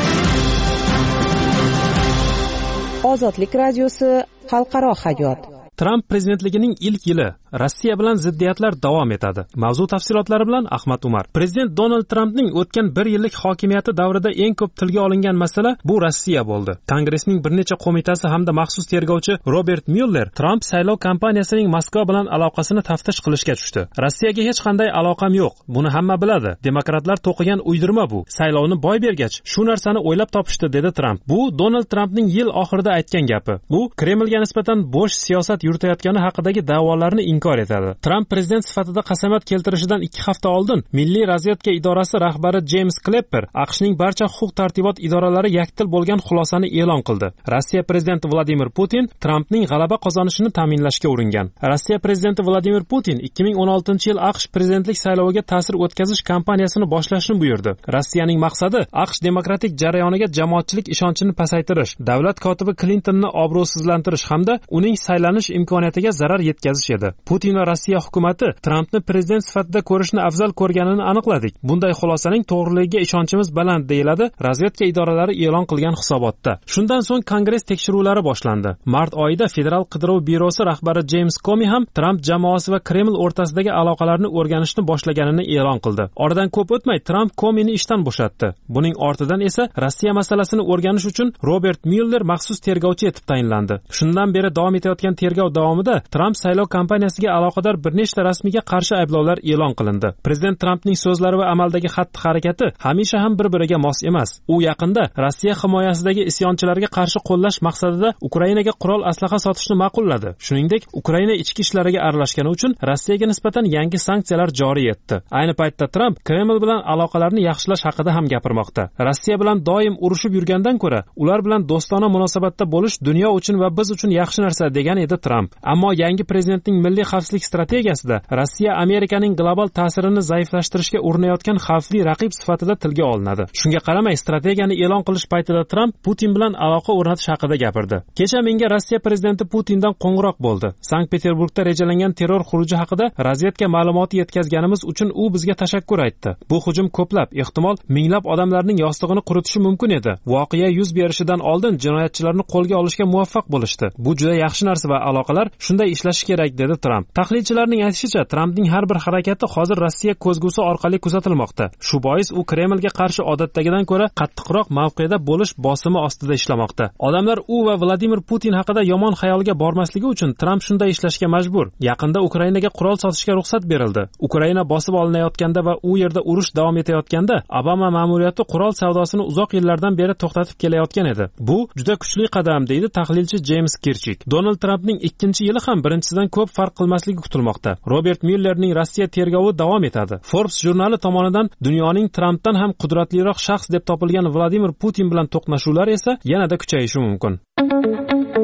Ozodlik radiosi, Xalqaro hayot. Tramp prezidentligining ilk yili Rossiya bilan ziddiyatlar davom etadi. Mavzu tafsilotlari bilan Ahmad Umar. Prezident Donald Trampning o'tgan bir yillik hokimiyati davrida eng ko'p tilga olingan masala bu Rossiya bo'ldi. Kongressning bir necha qo'mitasi hamda maxsus tergovchi Robert Mueller Tramp saylov kampaniyasining Moskva bilan aloqasini taftish qilishga tushdi. Rossiyaga hech qanday aloqam yo'q. Buni hamma biladi. Demokratlar to'qigan uydirma bu. Saylovni boy bergach, shu narsani o'ylab topishdi, dedi Tramp. Bu Donald Trampning yil oxirida aytgan gapi. Bu Kremlga nisbatan bo'sh siyosat yuritayotgani haqidagi da'volarni inkor etadi. Tramp prezident sifatida qasamyod keltirishidan ikki hafta oldin Milliy razvedka idorasi rahbari James Clapper AQShning barcha huquq-tartibot idoralari yakdil bo'lgan xulosani e'lon qildi. Rossiya prezidenti Vladimir Putin Trampning g'alaba qozonishini ta'minlashga uringan. Rossiya prezidenti Vladimir Putin ikki ming o'n oltinchi yil AQSh prezidentlik sayloviga ta'sir o'tkazish kampaniyasini boshlashni buyurdi. Rossiyaning maqsadi AQSh demokratik jarayoniga jamoatchilik ishonchini pasaytirish, davlat kotibi Klintonni obro'sizlantirish hamda uning saylanish imkoniyatiga zarar yetkazish edi. Putin va Rossiya hukumati Trampni prezident sifatida ko'rishni afzal ko'rganini aniqladik. Bunday xulosaning to'g'riligiga ishonchimiz baland, deyiladi razvedka idoralari e'lon qilgan hisobotda. Shundan so'ng Kongress tekshiruvlari boshlandi. Mart oyida Federal qidiruv byurosi rahbari James Comey ham Tramp jamoasi va Kreml o'rtasidagi aloqalarni o'rganishni boshlaganini e'lon qildi. Oradan ko'p o'tmay Tramp Comeyni ishdan bo'shatdi. Buning ortidan esa Rossiya masalasini o'rganish uchun Robert Mueller maxsus tergovchi etib tayinlandi. Shundan beri davom etayotgan tergov davomida Tramp saylov kampaniyasiga aloqador bir nechta rasmiyga qarshi ayblovlar e'lon qilindi. Prezident Trampning so'zlari va amaldagi xatti-harakati hamisha ham bir-biriga mos emas. U yaqinda Rossiya himoyasidagi isyonchilarga qarshi qo'llash maqsadida Ukrainaga qurol aslaha sotishni ma'qulladi. Shuningdek, Ukraina ichki ishlariga aralashgani uchun Rossiyaga nisbatan yangi sanksiyalar joriy etdi. Ayni paytda Tramp Kreml bilan aloqalarni yaxshilash haqida ham gapirmoqda. Rossiya bilan doim urushib yurgandan ko'ra, ular bilan do'stona munosabatda bo'lish dunyo uchun va biz uchun yaxshi narsa, degan edi Tramp. Ammo yangi prezidentning milliy xavfsizlik strategiyasida Rossiya Amerikaning global ta'sirini zaiflashtirishga urinayotgan xavfli raqib sifatida tilga olinadi. Shunga qaramay, strategiyani e'lon qilish paytida Tramp Putin bilan aloqa o'rnatish haqida gapirdi. Kecha menga Rossiya prezidenti Putindan qo'ng'iroq bo'ldi. Sankt-Peterburgda rejalangan terror xuruji haqida razvedka ma'lumoti yetkazganimiz uchun u bizga tashakkur aytdi. Bu hujum ko'plab, ehtimol minglab odamlarning yostig'ini quritishi mumkin edi. Voqea yuz berishidan oldin jinoyatchilarni qo'lga olishga muvaffaq bo'lishdi. Bu juda yaxshi narsa va aloqalar shunday ishlashi kerak, dedi Tramp. Tahlilchilarning aytishicha, Trampning har bir harakati hozir Rossiya ko'zgusi orqali kuzatilmoqda. Shu bois u Kremlga qarshi odatdagidan ko'ra qattiqroq mavqeda bo'lish bosimi ostida ishlamoqda. Odamlar u va Vladimir Putin haqida yomon xayolga bormasligi uchun Tramp shunday ishlashga majbur. Yaqinda Ukrainaga qurol sotishga ruxsat berildi. Ukraina bosib olinayotganda va u yerda urush davom etayotganda Obama ma'muriyati qurol savdosini uzoq yillardan beri to'xtatib kelayotgan edi. Bu juda kuchli qadam, deydi tahlilchi James Kirchik. Donald Trampning ikkinchi yili ham birinchisidan ko'p farq qilmasligi kutilmoqda. Robert Muellerning Rossiya tergovi davom etadi. Forbes jurnali tomonidan dunyoning Trampdan ham qudratliroq shaxs deb topilgan Vladimir Putin bilan to'qnashuvlar esa yanada kuchayishi mumkin.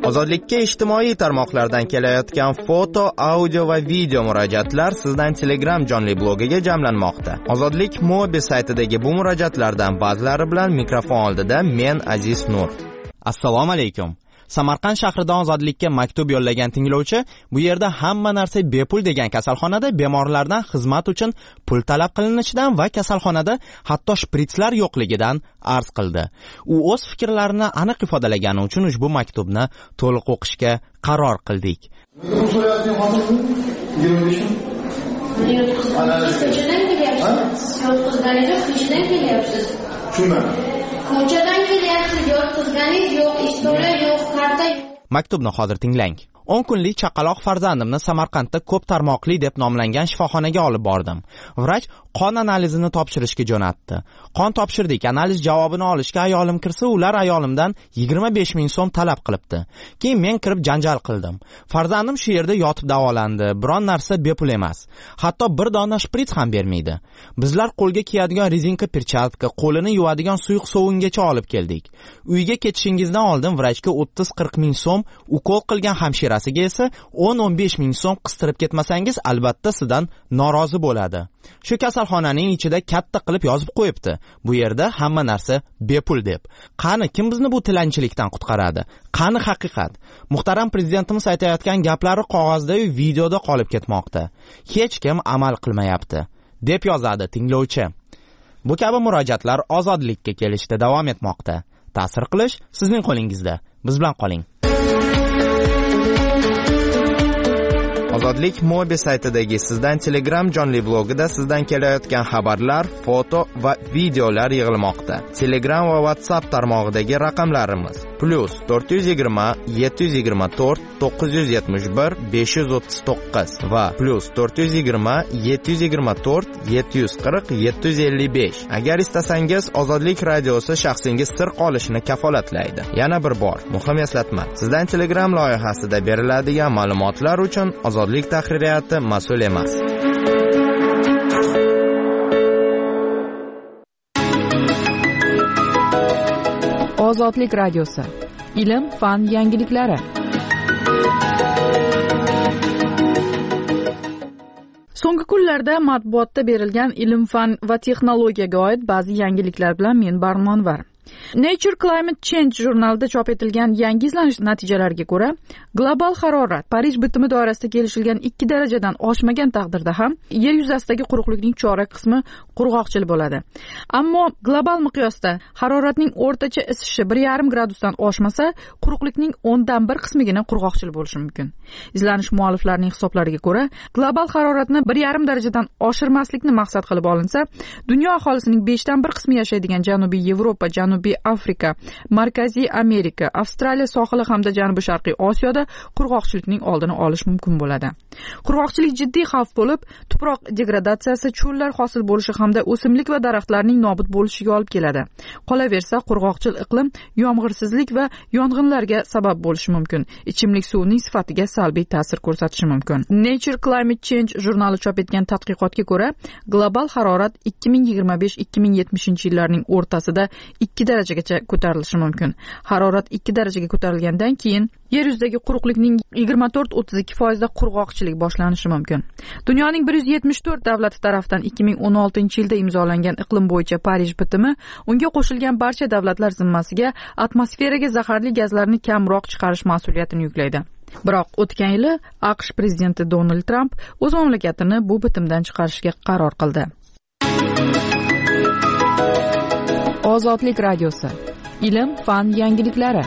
Ozodlikka ijtimoiy tarmoqlardan kelayotgan foto, audio va video murojaatlar sizdan Telegram jonli blogiga jamlanmoqda. Ozodlik Mobi saytidagi bu murojaatlardan ba'zilari bilan mikrofon oldida men Aziz Nur. Assalomu alaykum. Samarqand shahridan Ozodlikka maktub yo'llagan tinglovchi bu yerda hamma narsa bepul degan kasalxonada bemorlardan xizmat uchun pul talab qilinishidan va kasalxonada hatto shpritslar yo'qligidan arz qildi. U o'z fikrlarini aniq ifodalagani uchun ushbu maktubni to'liq o'qishga qaror qildik. Ko'chadan kelyapsiz, yotqizganingiz yo'q, ishtola yo'q, karta yo'q. Maktubni hozir tinglang. o'n kunlik chaqaloq farzandimni Samarqandda ko'p tarmoqli deb nomlangan shifoxonaga olib bordim. Vrach qon analizini topshirishga jo'natdi. Qon topshirdik, analiz javobini olishga ayolim kirsa, ular ayolimdan yigirma besh ming so'm talab qilibdi. Keyin men kirib janjal qildim. Farzandim shu yerda yotib davolandi, biron narsa bepul emas. Hatto bir dona shprits ham bermaydi. Bizlar qo'lga kiyadigan rezinka perchatka, qo'lini yuvadigan suyuq sovungacha olib keldik. Uyga ketishingizdan oldin vrachga o'ttiz qirq ming so'm, ukol qilgan hamshira esa o'n o'n besh ming so'm qistirib ketmasangiz albatta sizdan norozi bo'ladi. Shu kasalxonaning ichida katta qilib yozib qo'yibdi. Bu yerda hamma narsa bepul deb. Qani kim bizni bu tilanchilikdan qutqaradi? Qani haqiqat? Muhtaram prezidentimiz aytayotgan gaplari qog'ozda va videoda qolib ketmoqda. Hech kim amal qilmayapti, deb yozadi tinglovchi. Bu kabi murojaatlar ozodlikka kelishda davom etmoqda. Ta'sir qilish sizning qo'lingizda. Biz bilan qoling. Ozodlik Mobi saytidagi sizdan Telegram jonli blogida sizdan kelayotgan xabarlar, foto va videolar yig'ilmoqda. Telegram va WhatsApp tarmog'idagi raqamlarimiz plus to'rt yuz yigirma yetti yuz yigirma to'rt to'qqiz yuz yetmish bir besh yuz o'ttiz to'qqiz va plus to'rt yuz yigirma yetti yuz yigirma to'rt yetti yuz qirq yetti yuz ellik besh. Agar istasangiz Ozodlik radiosi shaxsingiz sir qolishini kafolatlaydi. Yana bir bor muhim eslatma. Sizdan Telegram loyihasida beriladigan ma'lumotlar uchun Ozodlik tahririyati mas'ul emas. Ozodlik radiosi. Ilm, fan yangiliklari. So'nggi kunlarda matbuotda berilgan ilm-fan va texnologiyaga oid ba'zi yangiliklar bilan men barmonvar. Nature Climate Change jurnalida chop etilgan yangi izlanish natijalariga ko'ra, global harorat Parij bitimi doirasida kelishilgan ikki darajadan oshmagan taqdirda ham yer yuzasidagi quruqlikning chorak qismi qurg'oqchil bo'ladi. Ammo global miqyosda haroratning o'rtacha isishi bir yarim gradusdan oshmasa, quruqlikning o'ndan bir qismigina qurg'oqchil bo'lishi mumkin. Izlanish mualliflarining hisoblariga ko'ra, global haroratni bir yarim darajadan oshirmaslikni maqsad qilib olinsa, dunyo aholisining beshdan bir qismi yashaydigan Janubiy Yevropa, Janubiy Afrika, Markaziy Amerika, Avstraliya sohili hamda Janubiy Sharqiy Osiyoda qurg'oqchilikning oldini olish mumkin bo'ladi. Qurg'oqchilik jiddiy xavf bo'lib, tuproq degradatsiyasi, cho'llar hosil bo'lishi hamda o'simlik va daraxtlarning nobud bo'lishiga olib keladi. Qolaversa, qurg'oqchil iqlim yomg'irsizlik va yong'inlarga sabab bo'lishi mumkin. Ichimlik suvining sifatiga salbiy ta'sir ko'rsatishi mumkin. Nature Climate Change jurnali chop etgan tadqiqotga ko'ra, global harorat ikki ming yigirma besh ikki ming yetmishinchi yillarning o'rtasida ikki darajagacha ko'tarilishi mumkin. Harorat ikki darajaga ko'tarilgandan keyin yer yuzidagi quruqlikning yigirma to'rt o'ttiz ikki foizda qurg'oqchilik boshlanishi mumkin. Dunyoning bir yuz yetmish to'rt davlati tomonidan ikki ming o'n oltinchi yilda imzolangan iqlim bo'yicha Parij bitimi unga qo'shilgan barcha davlatlar zimmasiga atmosferaga zaharli gazlarni kamroq chiqarish mas'uliyatini yuklaydi. Biroq o'tgan yili AQSh prezidenti Donald Tramp o'z mamlakatini bu bitimdan chiqarishga qaror qildi. Ozodlik radiosi. Ilm, fan yangiliklari.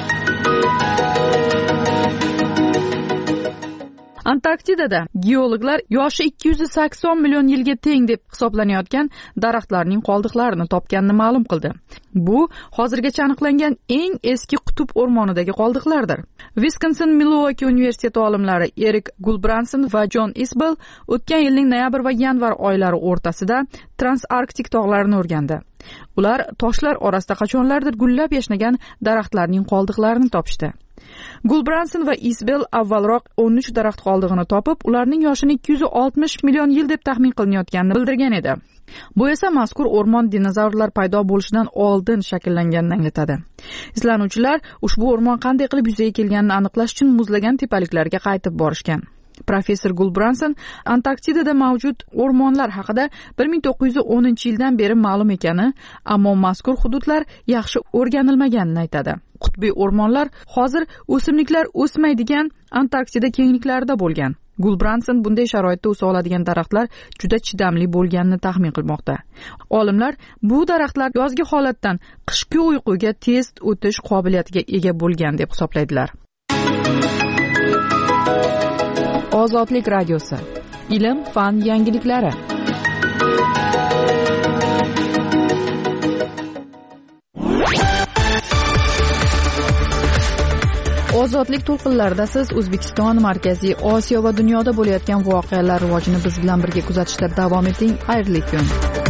Antarktidada geologlar yoshi ikki yuz sakson million yilga teng deb hisoblanayotgan daraxtlarning qoldiqlarini topganini ma'lum qildi. Bu hozirgacha aniqlangan eng eski qutb o'rmonidagi qoldiqlardir. Wisconsin-Milwaukee universiteti olimlari Erik Gulbranson va John Isbell o'tgan yilning noyabr va yanvar oylari o'rtasida Transantarktik tog'larini o'rgandi. Ular toshlar orasida qachonlardir gullab yashnagan daraxtlarning qoldiqlarini topishdi. Gulbranson va Isbell avvalroq o'n uch daraxt qoldig'ini topib, ularning yoshini ikki yuz oltmish million yil deb taxmin qilinayotganini bildirgan edi. Bu esa mazkur o'rmon dinozavrlar paydo bo'lishidan oldin shakllanganini anglatadi. Izlanuvchilar ushbu o'rmon qanday qilib yuzaga kelganini aniqlash uchun muzlagan tepaliklarga qaytib borishgan. Professor Gulbranson Antarktidada mavjud o'rmonlar haqida bir ming to'qqiz yuz o'ninchi yildan beri ma'lum ekani, ammo mazkur hududlar yaxshi o'rganilmaganini aytadi. Qutbiy o'rmonlar hozir o'simliklar o'smaydigan Antarktida kengliklarida bo'lgan. Gulbranson bunday sharoitda o'sa oladigan daraxtlar juda chidamli bo'lganini taxmin qilmoqda. Olimlar bu daraxtlar yozgi holatdan qishki uyquga tez o'tish qobiliyatiga ega bo'lgan deb hisoblaydilar. Ozodlik radiosi. Ilm, fan yangiliklari. Ozodlik to'lqinlarida siz O'zbekiston, Markaziy Osiyo va dunyoda bo'layotgan voqealar rivojini biz bilan birga kuzatishda davom eting. Xayrli kun.